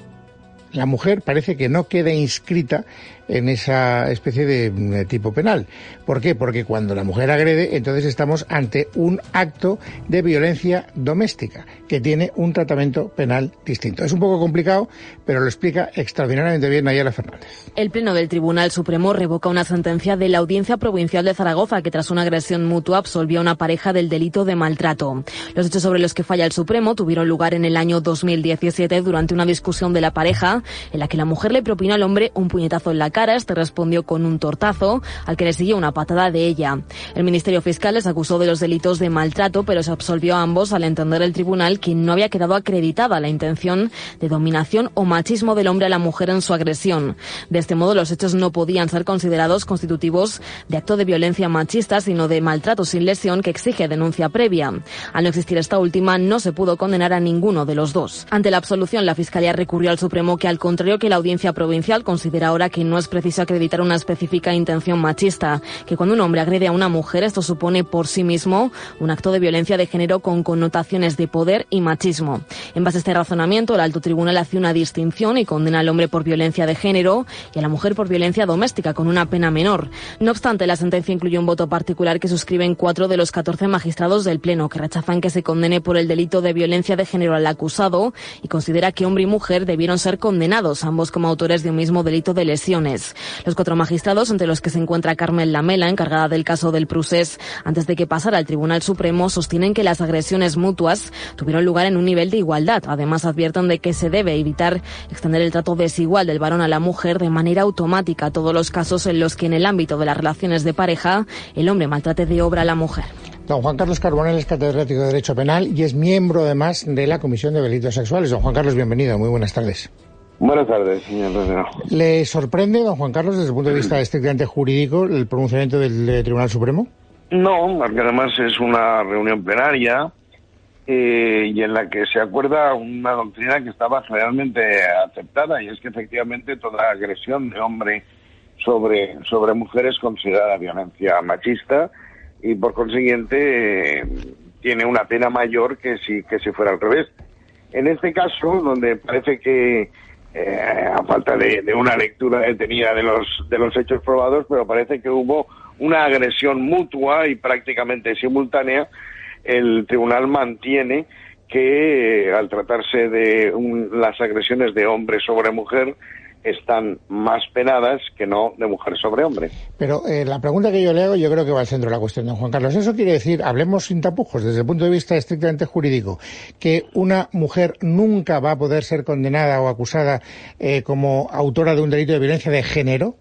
La mujer parece que no queda inscrita en esa especie de tipo penal. ¿Por qué? Porque cuando la mujer agrede, entonces estamos ante un acto de violencia doméstica que tiene un tratamiento penal distinto. Es un poco complicado, pero lo explica extraordinariamente bien Nayara Fernández. El Pleno del Tribunal Supremo revoca una sentencia de la Audiencia Provincial de Zaragoza que tras una agresión mutua absolvió a una pareja del delito de maltrato. Los hechos sobre los que falla el Supremo tuvieron lugar en el año 2017 durante una discusión de la pareja en la que la mujer le propinó al hombre un puñetazo en la cara. Este respondió con un tortazo, al que le siguió una patada de ella. El Ministerio Fiscal les acusó de los delitos de maltrato, pero se absolvió a ambos al entender el tribunal que no había quedado acreditada la intención de dominación o machismo del hombre a la mujer en su agresión. De este modo, los hechos no podían ser considerados constitutivos de acto de violencia machista, sino de maltrato sin lesión que exige denuncia previa. Al no existir esta última, no se pudo condenar a ninguno de los dos. Ante la absolución, la Fiscalía recurrió al Supremo que, al contrario que la Audiencia Provincial, considera ahora que no es preciso acreditar una específica intención machista, que cuando un hombre agrede a una mujer, esto supone por sí mismo un acto de violencia de género con connotaciones de poder y machismo. En base a este razonamiento, el Alto Tribunal hace una distinción y condena al hombre por violencia de género y a la mujer por violencia doméstica, con una pena menor. No obstante, la sentencia incluye un voto particular que suscriben 4 de los 14 magistrados del Pleno, que rechazan que se condene por el delito de violencia de género al acusado y considera que hombre y mujer debieron ser condenados, ambos como autores de un mismo delito de lesiones. Los 4 magistrados, entre los que se encuentra Carmen Lamela, encargada del caso del Prusés, antes de que pasara al Tribunal Supremo, sostienen que las agresiones mutuas tuvieron lugar en un nivel de igualdad. Además, advierten de que se debe evitar extender el trato desigual del varón a la mujer de manera automática a todos los casos en los que en el ámbito de las relaciones de pareja el hombre maltrate de obra a la mujer. Don Juan Carlos Carbonell es catedrático de Derecho Penal y es miembro, además, de la Comisión de Delitos Sexuales. Don Juan Carlos, bienvenido. Muy buenas tardes. Buenas tardes, señor Rosero. ¿Le sorprende, don Juan Carlos, desde el punto de vista estrictamente jurídico, el pronunciamiento del Tribunal Supremo? No, porque además es una reunión plenaria y en la que se acuerda una doctrina que estaba generalmente aceptada, y es que efectivamente toda agresión de hombre sobre mujer es considerada violencia machista y por consiguiente tiene una pena mayor que si fuera al revés. En este caso, donde parece que a falta de una lectura detenida de los hechos probados, pero parece que hubo una agresión mutua y prácticamente simultánea, el tribunal mantiene que al tratarse de las agresiones de hombre sobre mujer están más penadas que no de mujer sobre hombre. Pero la pregunta que yo le hago, yo creo que va al centro de la cuestión, don Juan Carlos. Eso quiere decir, hablemos sin tapujos, desde el punto de vista estrictamente jurídico, que una mujer nunca va a poder ser condenada o acusada como autora de un delito de violencia de género.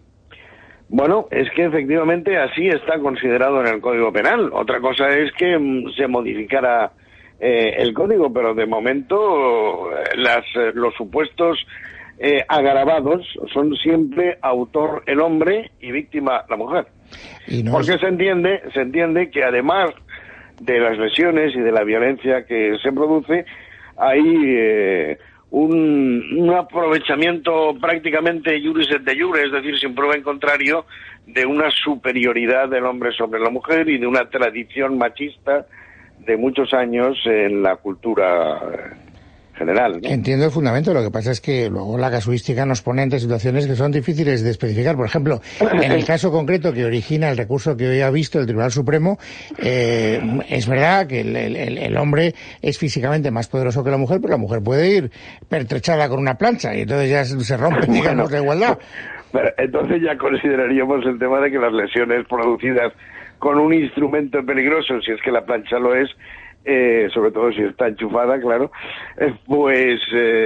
Bueno, es que efectivamente así está considerado en el Código Penal. Otra cosa es que se modificara el Código, pero de momento los supuestos agravados son siempre autor el hombre y víctima la mujer. Porque se entiende que además de las lesiones y de la violencia que se produce, hay un aprovechamiento prácticamente iuris et de jure, es decir, sin prueba en contrario, de una superioridad del hombre sobre la mujer y de una tradición machista de muchos años en la cultura general, ¿no? Entiendo el fundamento, lo que pasa es que luego la casuística nos pone ante situaciones que son difíciles de especificar. Por ejemplo, en el caso concreto que origina el recurso que hoy ha visto el Tribunal Supremo, es verdad que el hombre es físicamente más poderoso que la mujer, pero la mujer puede ir pertrechada con una plancha y entonces ya se rompe, digamos, la igualdad. Pero entonces ya consideraríamos el tema de que las lesiones producidas con un instrumento peligroso, si es que la plancha lo es, sobre todo si está enchufada, claro, pues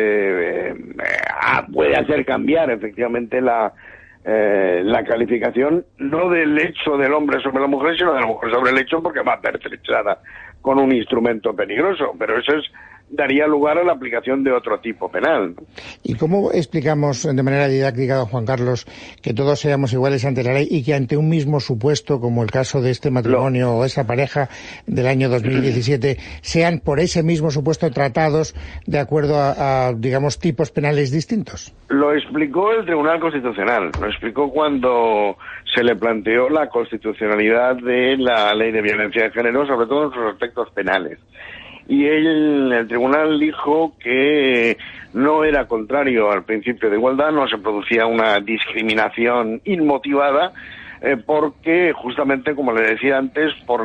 puede hacer cambiar efectivamente la calificación, no del hecho del hombre sobre la mujer, sino de la mujer sobre el hecho, porque va pertrechada con un instrumento peligroso, pero eso daría lugar a la aplicación de otro tipo penal. ¿Y cómo explicamos de manera didáctica, don Juan Carlos, que todos seamos iguales ante la ley y que ante un mismo supuesto, como el caso de este matrimonio o esa pareja del año 2017, sean por ese mismo supuesto tratados de acuerdo a digamos, tipos penales distintos? Lo explicó el Tribunal Constitucional, lo explicó cuando se le planteó la constitucionalidad de la Ley de Violencia de Género, sobre todo en sus aspectos penales. Y el tribunal dijo que no era contrario al principio de igualdad, no se producía una discriminación inmotivada, porque justamente, como le decía antes, por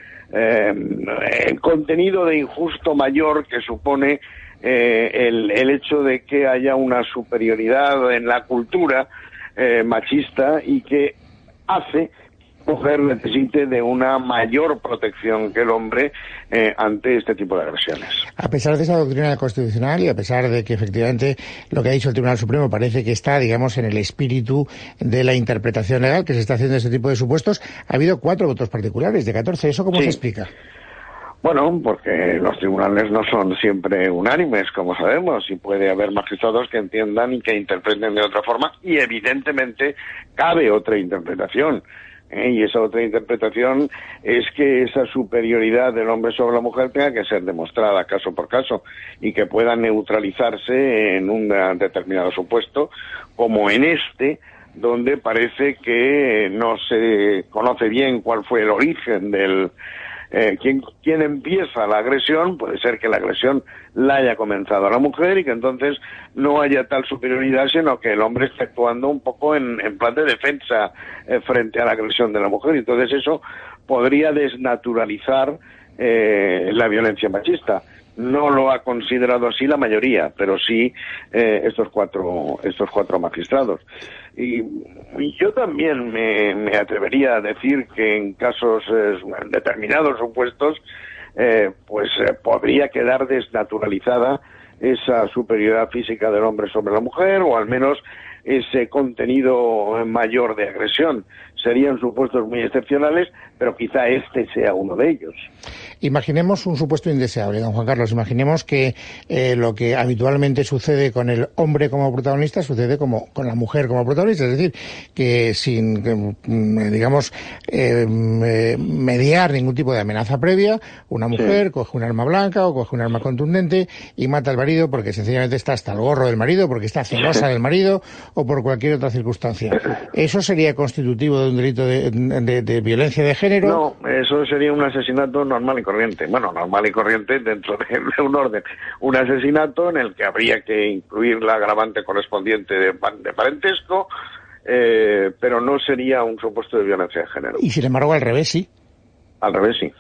el contenido de injusto mayor que supone el hecho de que haya una superioridad en la cultura machista y que hace que la mujer necesite de una mayor protección que el hombre ante este tipo de agresiones. A pesar de esa doctrina constitucional y a pesar de que efectivamente lo que ha dicho el Tribunal Supremo parece que está, digamos, en el espíritu de la interpretación legal que se está haciendo de este tipo de supuestos, ha habido 4 votos particulares de 14. ¿Eso cómo se explica? Bueno, porque los tribunales no son siempre unánimes, como sabemos, y puede haber magistrados que entiendan y que interpreten de otra forma, y evidentemente cabe otra interpretación. Y esa otra interpretación es que esa superioridad del hombre sobre la mujer tenga que ser demostrada caso por caso y que pueda neutralizarse en un determinado supuesto, como en este, donde parece que no se conoce bien cuál fue el origen del quien empieza la agresión. Puede ser que la agresión la haya comenzado la mujer y que entonces no haya tal superioridad, sino que el hombre está actuando un poco en plan de defensa frente a la agresión de la mujer. Entonces eso podría desnaturalizar la violencia machista. No lo ha considerado así la mayoría, pero sí estos cuatro magistrados. Y yo también me atrevería a decir que en casos, en determinados supuestos, podría quedar desnaturalizada esa superioridad física del hombre sobre la mujer, o al menos ese contenido mayor de agresión. Serían supuestos muy excepcionales, pero quizá este sea uno de ellos. Imaginemos un supuesto indeseable, don Juan Carlos. Imaginemos que lo que habitualmente sucede con el hombre como protagonista sucede con la mujer como protagonista. Es decir, que sin, digamos, mediar ningún tipo de amenaza previa, una mujer coge un arma blanca o coge un arma contundente y mata al marido porque sencillamente está hasta el gorro del marido, porque está celosa del marido o por cualquier otra circunstancia. ¿Eso sería constitutivo de un delito de violencia de género? No, eso sería un asesinato normal y corriente. Bueno, normal y corriente dentro de un orden. Un asesinato en el que habría que incluir la agravante correspondiente de parentesco, pero no sería un supuesto de violencia de género. Y sin embargo, al revés, sí. Al revés, sí.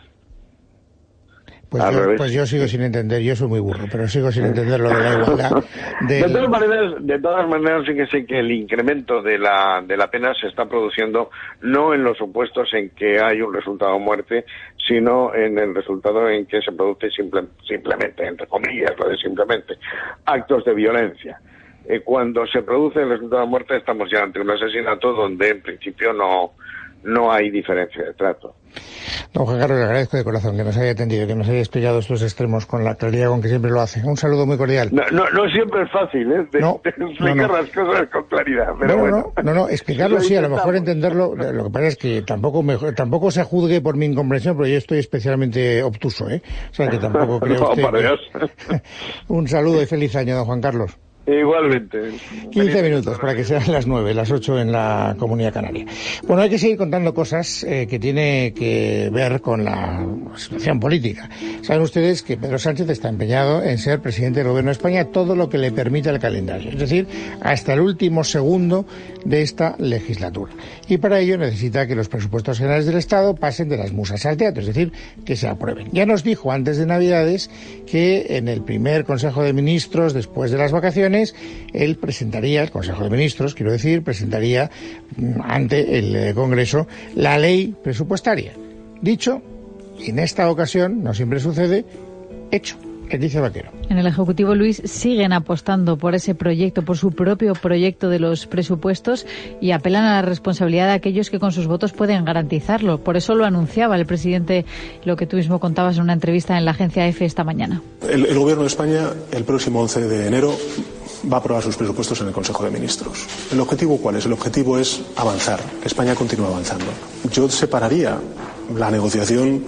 Pues yo sigo sin entender, yo soy muy burro, pero sigo sin entender lo de la igualdad. De todas maneras, fíjese que el incremento de la pena se está produciendo no en los supuestos en que hay un resultado de muerte, sino en el resultado en que se produce simplemente, entre comillas, lo de simplemente, actos de violencia. Cuando se produce el resultado de muerte estamos ya ante un asesinato donde en principio no no hay diferencia de trato. Don Juan Carlos, le agradezco de corazón que nos haya atendido, que nos haya explicado estos extremos con la claridad con que siempre lo hace. Un saludo muy cordial. No siempre es fácil, ¿eh? Explicar las cosas con claridad. Pero no, explicarlo sí, a lo mejor entenderlo. Lo que pasa es que tampoco se juzgue por mi incomprensión, pero yo estoy especialmente obtuso, ¿eh? O sea que tampoco creo usted. Para Dios. Un saludo y feliz año, don Juan Carlos. Igualmente. 15 minutos para que sean las 9, las 8 en la Comunidad Canaria. Bueno, hay que seguir contando cosas que tiene que ver con la situación política. Saben ustedes que Pedro Sánchez está empeñado en ser presidente del Gobierno de España todo lo que le permita el calendario, es decir, hasta el último segundo de esta legislatura. Y para ello necesita que los presupuestos generales del Estado pasen de las musas al teatro, es decir, que se aprueben. Ya nos dijo antes de Navidades que en el primer Consejo de Ministros, después de las vacaciones, él presentaría, el Consejo de Ministros, presentaría ante el Congreso la ley presupuestaria. Dicho, y en esta ocasión, no siempre sucede, hecho. Dice Vaquero. En el Ejecutivo, Luis, siguen apostando por ese proyecto, por su propio proyecto de los presupuestos y apelan a la responsabilidad de aquellos que con sus votos pueden garantizarlo. Por eso lo anunciaba el presidente, lo que tú mismo contabas en una entrevista en la agencia EFE esta mañana. El Gobierno de España, el próximo 11 de enero, va a aprobar sus presupuestos en el Consejo de Ministros. ¿El objetivo cuál es? El objetivo es avanzar, que España continúe avanzando. Yo separaría la negociación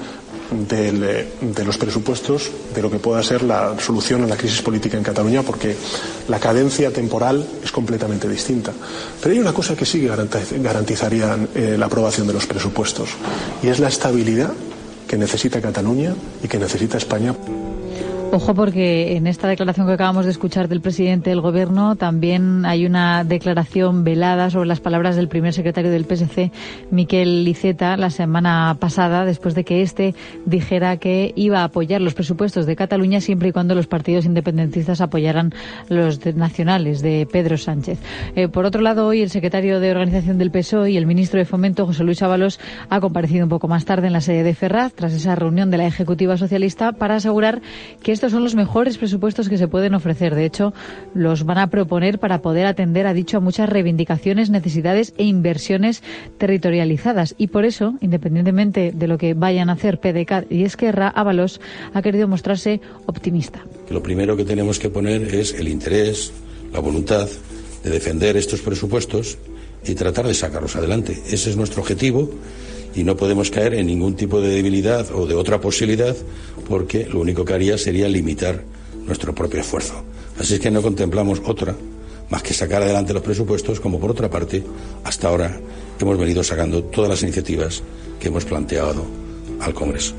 de los presupuestos de lo que pueda ser la solución a la crisis política en Cataluña, porque la cadencia temporal es completamente distinta. Pero hay una cosa que sí que garantizaría la aprobación de los presupuestos, y es la estabilidad que necesita Cataluña y que necesita España. Ojo, porque en esta declaración que acabamos de escuchar del presidente del Gobierno también hay una declaración velada sobre las palabras del primer secretario del PSC, Miquel Iceta, la semana pasada, después de que éste dijera que iba a apoyar los presupuestos de Cataluña siempre y cuando los partidos independentistas apoyaran los nacionales de Pedro Sánchez. Por otro lado, hoy el secretario de Organización del PSOE y el ministro de Fomento, José Luis Ábalos, ha comparecido un poco más tarde en la sede de Ferraz, tras esa reunión de la Ejecutiva Socialista, para asegurar que estos son los mejores presupuestos que se pueden ofrecer. De hecho, los van a proponer para poder atender, ha dicho, a muchas reivindicaciones, necesidades e inversiones territorializadas. Y por eso, independientemente de lo que vayan a hacer PDeCAT y Esquerra, Ábalos ha querido mostrarse optimista. Lo primero que tenemos que poner es el interés, la voluntad de defender estos presupuestos y tratar de sacarlos adelante. Ese es nuestro objetivo. Y no podemos caer en ningún tipo de debilidad o de otra posibilidad, porque lo único que haría sería limitar nuestro propio esfuerzo. Así es que no contemplamos otra más que sacar adelante los presupuestos, como por otra parte, hasta ahora hemos venido sacando todas las iniciativas que hemos planteado al Congreso.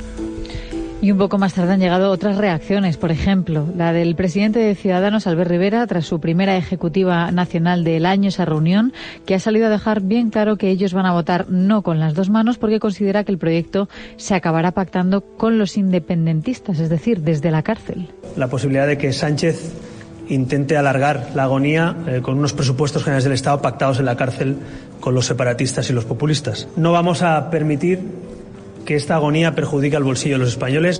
Y un poco más tarde han llegado otras reacciones, por ejemplo, la del presidente de Ciudadanos, Albert Rivera, tras su primera ejecutiva nacional del año, esa reunión, que ha salido a dejar bien claro que ellos van a votar no con las dos manos, porque considera que el proyecto se acabará pactando con los independentistas, es decir, desde la cárcel. La posibilidad de que Sánchez intente alargar la agonía con unos presupuestos generales del Estado pactados en la cárcel con los separatistas y los populistas. No vamos a permitir que esta agonía perjudique al bolsillo de los españoles.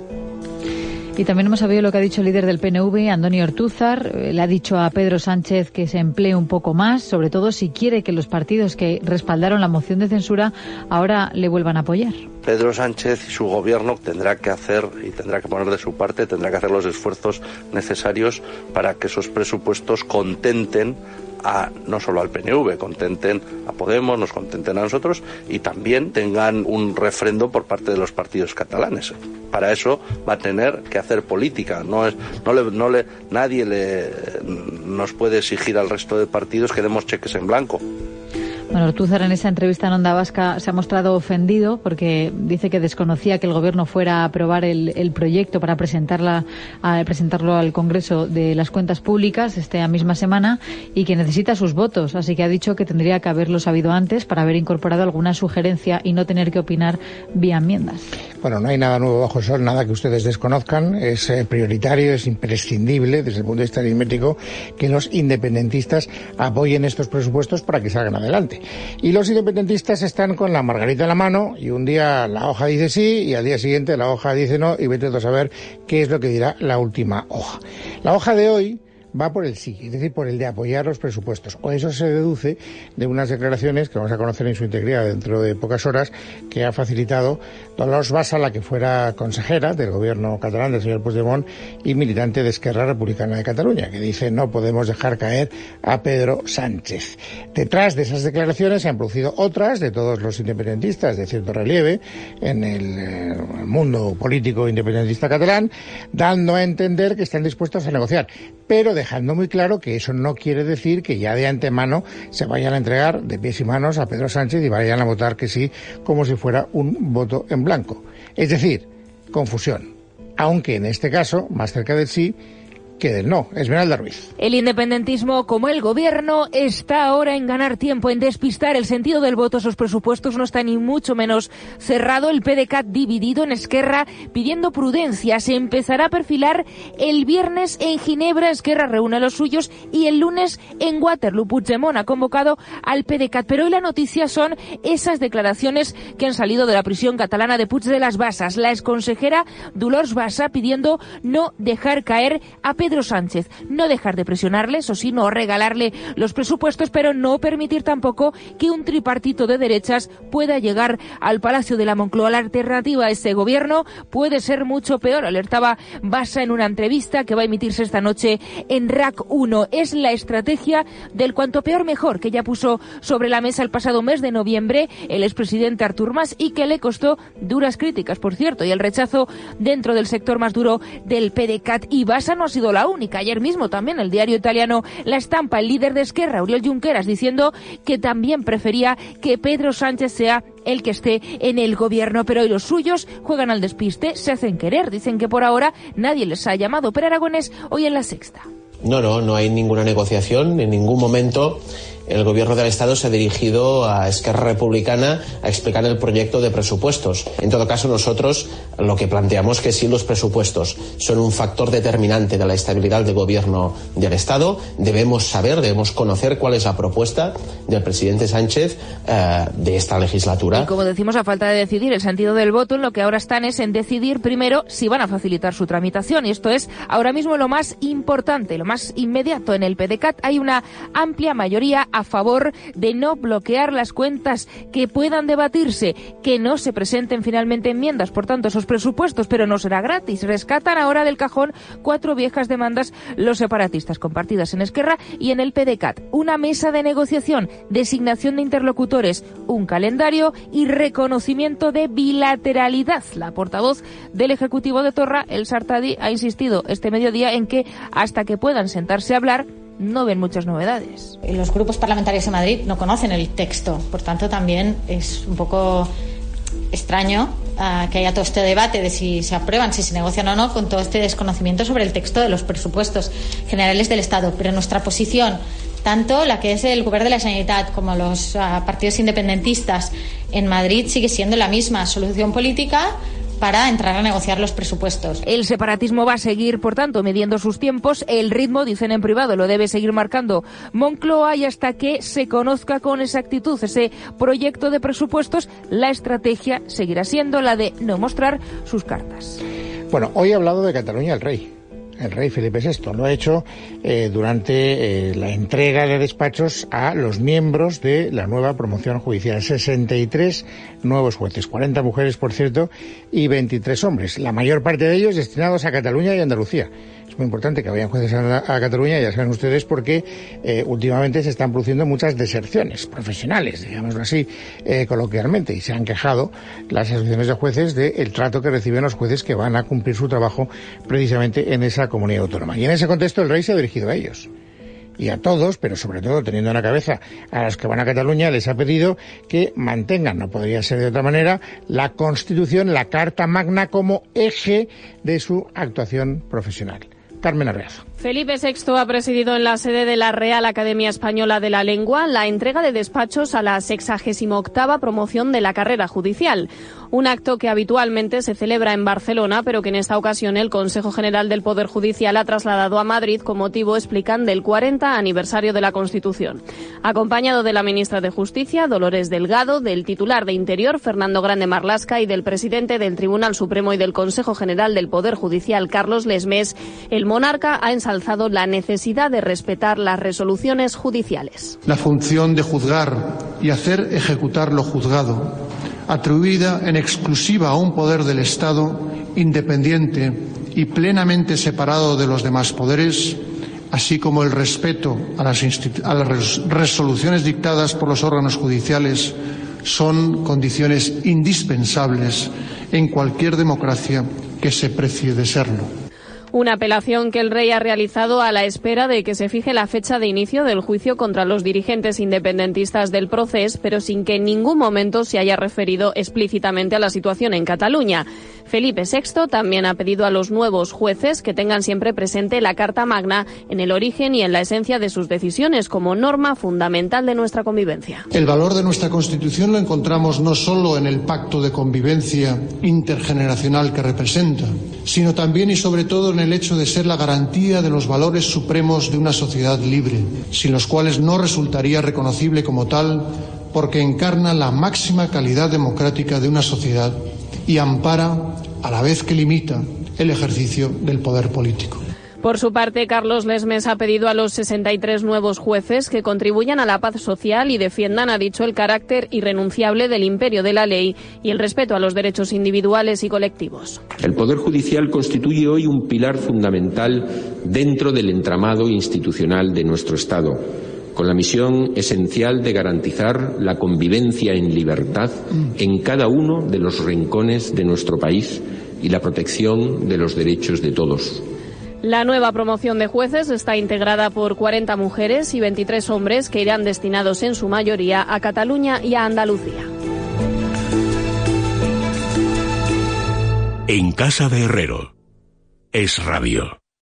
Y también hemos sabido lo que ha dicho el líder del PNV, Andoni Ortúzar. Le ha dicho a Pedro Sánchez que se emplee un poco más, sobre todo si quiere que los partidos que respaldaron la moción de censura ahora le vuelvan a apoyar. Pedro Sánchez y su gobierno tendrá que hacer y tendrá que poner de su parte, tendrá que hacer los esfuerzos necesarios para que esos presupuestos contenten no solo al PNV, contenten a Podemos, nos contenten a nosotros y también tengan un refrendo por parte de los partidos catalanes. Para eso va a tener que hacer política. Nadie nos puede exigir al resto de partidos que demos cheques en blanco. Bueno, Ortúzar en esa entrevista en Onda Vasca se ha mostrado ofendido porque dice que desconocía que el Gobierno fuera a aprobar el proyecto para presentarlo al Congreso de las Cuentas Públicas esta misma semana y que necesita sus votos. Así que ha dicho que tendría que haberlo sabido antes para haber incorporado alguna sugerencia y no tener que opinar vía enmiendas. Bueno, no hay nada nuevo bajo el sol, nada que ustedes desconozcan. Es prioritario, es imprescindible desde el punto de vista aritmético que los independentistas apoyen estos presupuestos para que salgan adelante. Y los independentistas están con la margarita en la mano y un día la hoja dice sí y al día siguiente la hoja dice no y vete a saber qué es lo que dirá la última hoja. La hoja de hoy va por el sí, es decir, por el de apoyar los presupuestos. O eso se deduce de unas declaraciones que vamos a conocer en su integridad dentro de pocas horas, que ha facilitado Dolors Bassa, la que fuera consejera del gobierno catalán del señor Puigdemont y militante de Esquerra Republicana de Cataluña, que dice: no podemos dejar caer a Pedro Sánchez. Detrás de esas declaraciones se han producido otras de todos los independentistas de cierto relieve en el mundo político independentista catalán, dando a entender que están dispuestos a negociar, pero dejando muy claro que eso no quiere decir que ya de antemano se vayan a entregar de pies y manos a Pedro Sánchez y vayan a votar que sí, como si fuera un voto en blanco. Es decir, confusión, aunque en este caso más cerca del sí que del no. Esmeralda Ruiz. El independentismo, como el gobierno, está ahora en ganar tiempo, en despistar el sentido del voto. Esos presupuestos no está ni mucho menos cerrado. El PDeCAT dividido en Esquerra, pidiendo prudencia. Se empezará a perfilar el viernes en Ginebra. Esquerra reúne a los suyos y el lunes en Waterloo. Puigdemont ha convocado al PDeCAT. Pero hoy la noticia son esas declaraciones que han salido de la prisión catalana de Puig de las Basas. La exconsejera Dolors Bassa pidiendo no dejar caer a Pedro Sánchez, no dejar de presionarle, eso sí, no regalarle los presupuestos, pero no permitir tampoco que un tripartito de derechas pueda llegar al Palacio de la Moncloa. La alternativa a ese gobierno puede ser mucho peor, alertaba Bassa en una entrevista que va a emitirse esta noche en RAC 1. Es la estrategia del cuanto peor mejor que ya puso sobre la mesa el pasado mes de noviembre el expresidente Artur Mas y que le costó duras críticas, por cierto, y el rechazo dentro del sector más duro del PDeCAT. Y Bassa no ha sido la única. Ayer mismo también el diario italiano La Stampa, el líder de Esquerra, Oriol Junqueras, diciendo que también prefería que Pedro Sánchez sea el que esté en el gobierno, pero hoy los suyos juegan al despiste, se hacen querer, dicen que por ahora nadie les ha llamado. Pero Aragonés, hoy en La Sexta. No hay ninguna negociación, en ningún momento el gobierno del Estado se ha dirigido a Esquerra Republicana a explicar el proyecto de presupuestos. En todo caso, nosotros lo que planteamos que sí, los presupuestos son un factor determinante de la estabilidad del gobierno del Estado. Debemos conocer cuál es la propuesta del presidente Sánchez de esta legislatura. Y como decimos, a falta de decidir el sentido del voto, en lo que ahora están es en decidir primero si van a facilitar su tramitación. Y esto es ahora mismo lo más importante, lo más inmediato. En el PDeCAT hay una amplia mayoría a favor de no bloquear las cuentas que puedan debatirse, que no se presenten finalmente enmiendas, por tanto, esos presupuestos, pero no será gratis. Rescatan ahora del cajón 4 viejas demandas los separatistas compartidas en Esquerra y en el PDeCAT. Una mesa de negociación, designación de interlocutores, un calendario y reconocimiento de bilateralidad. La portavoz del Ejecutivo de Torra, El Sartadi, ha insistido este mediodía en que hasta que puedan sentarse a hablar no ven muchas novedades. Los grupos parlamentarios en Madrid no conocen el texto, por tanto también es un poco extraño que haya todo este debate de si se aprueban, si se negocian o no, con todo este desconocimiento sobre el texto de los presupuestos generales del Estado. Pero nuestra posición, tanto la que es el Gobierno de la Generalitat como los partidos independentistas en Madrid, sigue siendo la misma: solución política para entrar a negociar los presupuestos. El separatismo va a seguir, por tanto, midiendo sus tiempos. El ritmo, dicen en privado, lo debe seguir marcando Moncloa, y hasta que se conozca con exactitud ese proyecto de presupuestos, la estrategia seguirá siendo la de no mostrar sus cartas. Bueno, hoy ha hablado de Cataluña el rey Felipe VI. Lo ha hecho durante la entrega de despachos a los miembros de la nueva promoción judicial. 63 nuevos jueces, 40 mujeres, por cierto, y 23 hombres. La mayor parte de ellos destinados a Cataluña y Andalucía. Es muy importante que vayan jueces a Cataluña, ya saben ustedes, porque últimamente se están produciendo muchas deserciones profesionales, digámoslo así, coloquialmente, y se han quejado las asociaciones de jueces del trato que reciben los jueces que van a cumplir su trabajo precisamente en esa comunidad autónoma. Y en ese contexto el rey se ha dirigido a ellos. Y a todos, pero sobre todo teniendo en la cabeza a los que van a Cataluña, les ha pedido que mantengan, no podría ser de otra manera, la Constitución, la Carta Magna, como eje de su actuación profesional. Carmen Arreaza. Felipe VI ha presidido en la sede de la Real Academia Española de la Lengua la entrega de despachos a la 68ª promoción de la carrera judicial. Un acto que habitualmente se celebra en Barcelona, pero que en esta ocasión el Consejo General del Poder Judicial ha trasladado a Madrid con motivo, explican, del 40 aniversario de la Constitución. Acompañado de la ministra de Justicia, Dolores Delgado, del titular de Interior, Fernando Grande Marlaska, y del presidente del Tribunal Supremo y del Consejo General del Poder Judicial, Carlos Lesmes, el monarca ha ensayado ensalzado la necesidad de respetar las resoluciones judiciales. La función de juzgar y hacer ejecutar lo juzgado, atribuida en exclusiva a un poder del Estado independiente y plenamente separado de los demás poderes, así como el respeto a las resoluciones dictadas por los órganos judiciales, son condiciones indispensables en cualquier democracia que se precie de serlo. Una apelación que el rey ha realizado a la espera de que se fije la fecha de inicio del juicio contra los dirigentes independentistas del Procés, pero sin que en ningún momento se haya referido explícitamente a la situación en Cataluña. Felipe VI también ha pedido a los nuevos jueces que tengan siempre presente la Carta Magna en el origen y en la esencia de sus decisiones como norma fundamental de nuestra convivencia. El valor de nuestra Constitución lo encontramos no solo en el pacto de convivencia intergeneracional que representa, sino también y sobre todo en el hecho de ser la garantía de los valores supremos de una sociedad libre, sin los cuales no resultaría reconocible como tal, porque encarna la máxima calidad democrática de una sociedad y ampara, a la vez que limita, el ejercicio del poder político. Por su parte, Carlos Lesmes ha pedido a los 63 nuevos jueces que contribuyan a la paz social y defiendan, ha dicho, el carácter irrenunciable del imperio de la ley y el respeto a los derechos individuales y colectivos. El Poder Judicial constituye hoy un pilar fundamental dentro del entramado institucional de nuestro Estado, con la misión esencial de garantizar la convivencia en libertad en cada uno de los rincones de nuestro país y la protección de los derechos de todos. La nueva promoción de jueces está integrada por 40 mujeres y 23 hombres que irán destinados en su mayoría a Cataluña y a Andalucía. En casa de Herrero. Es Radio.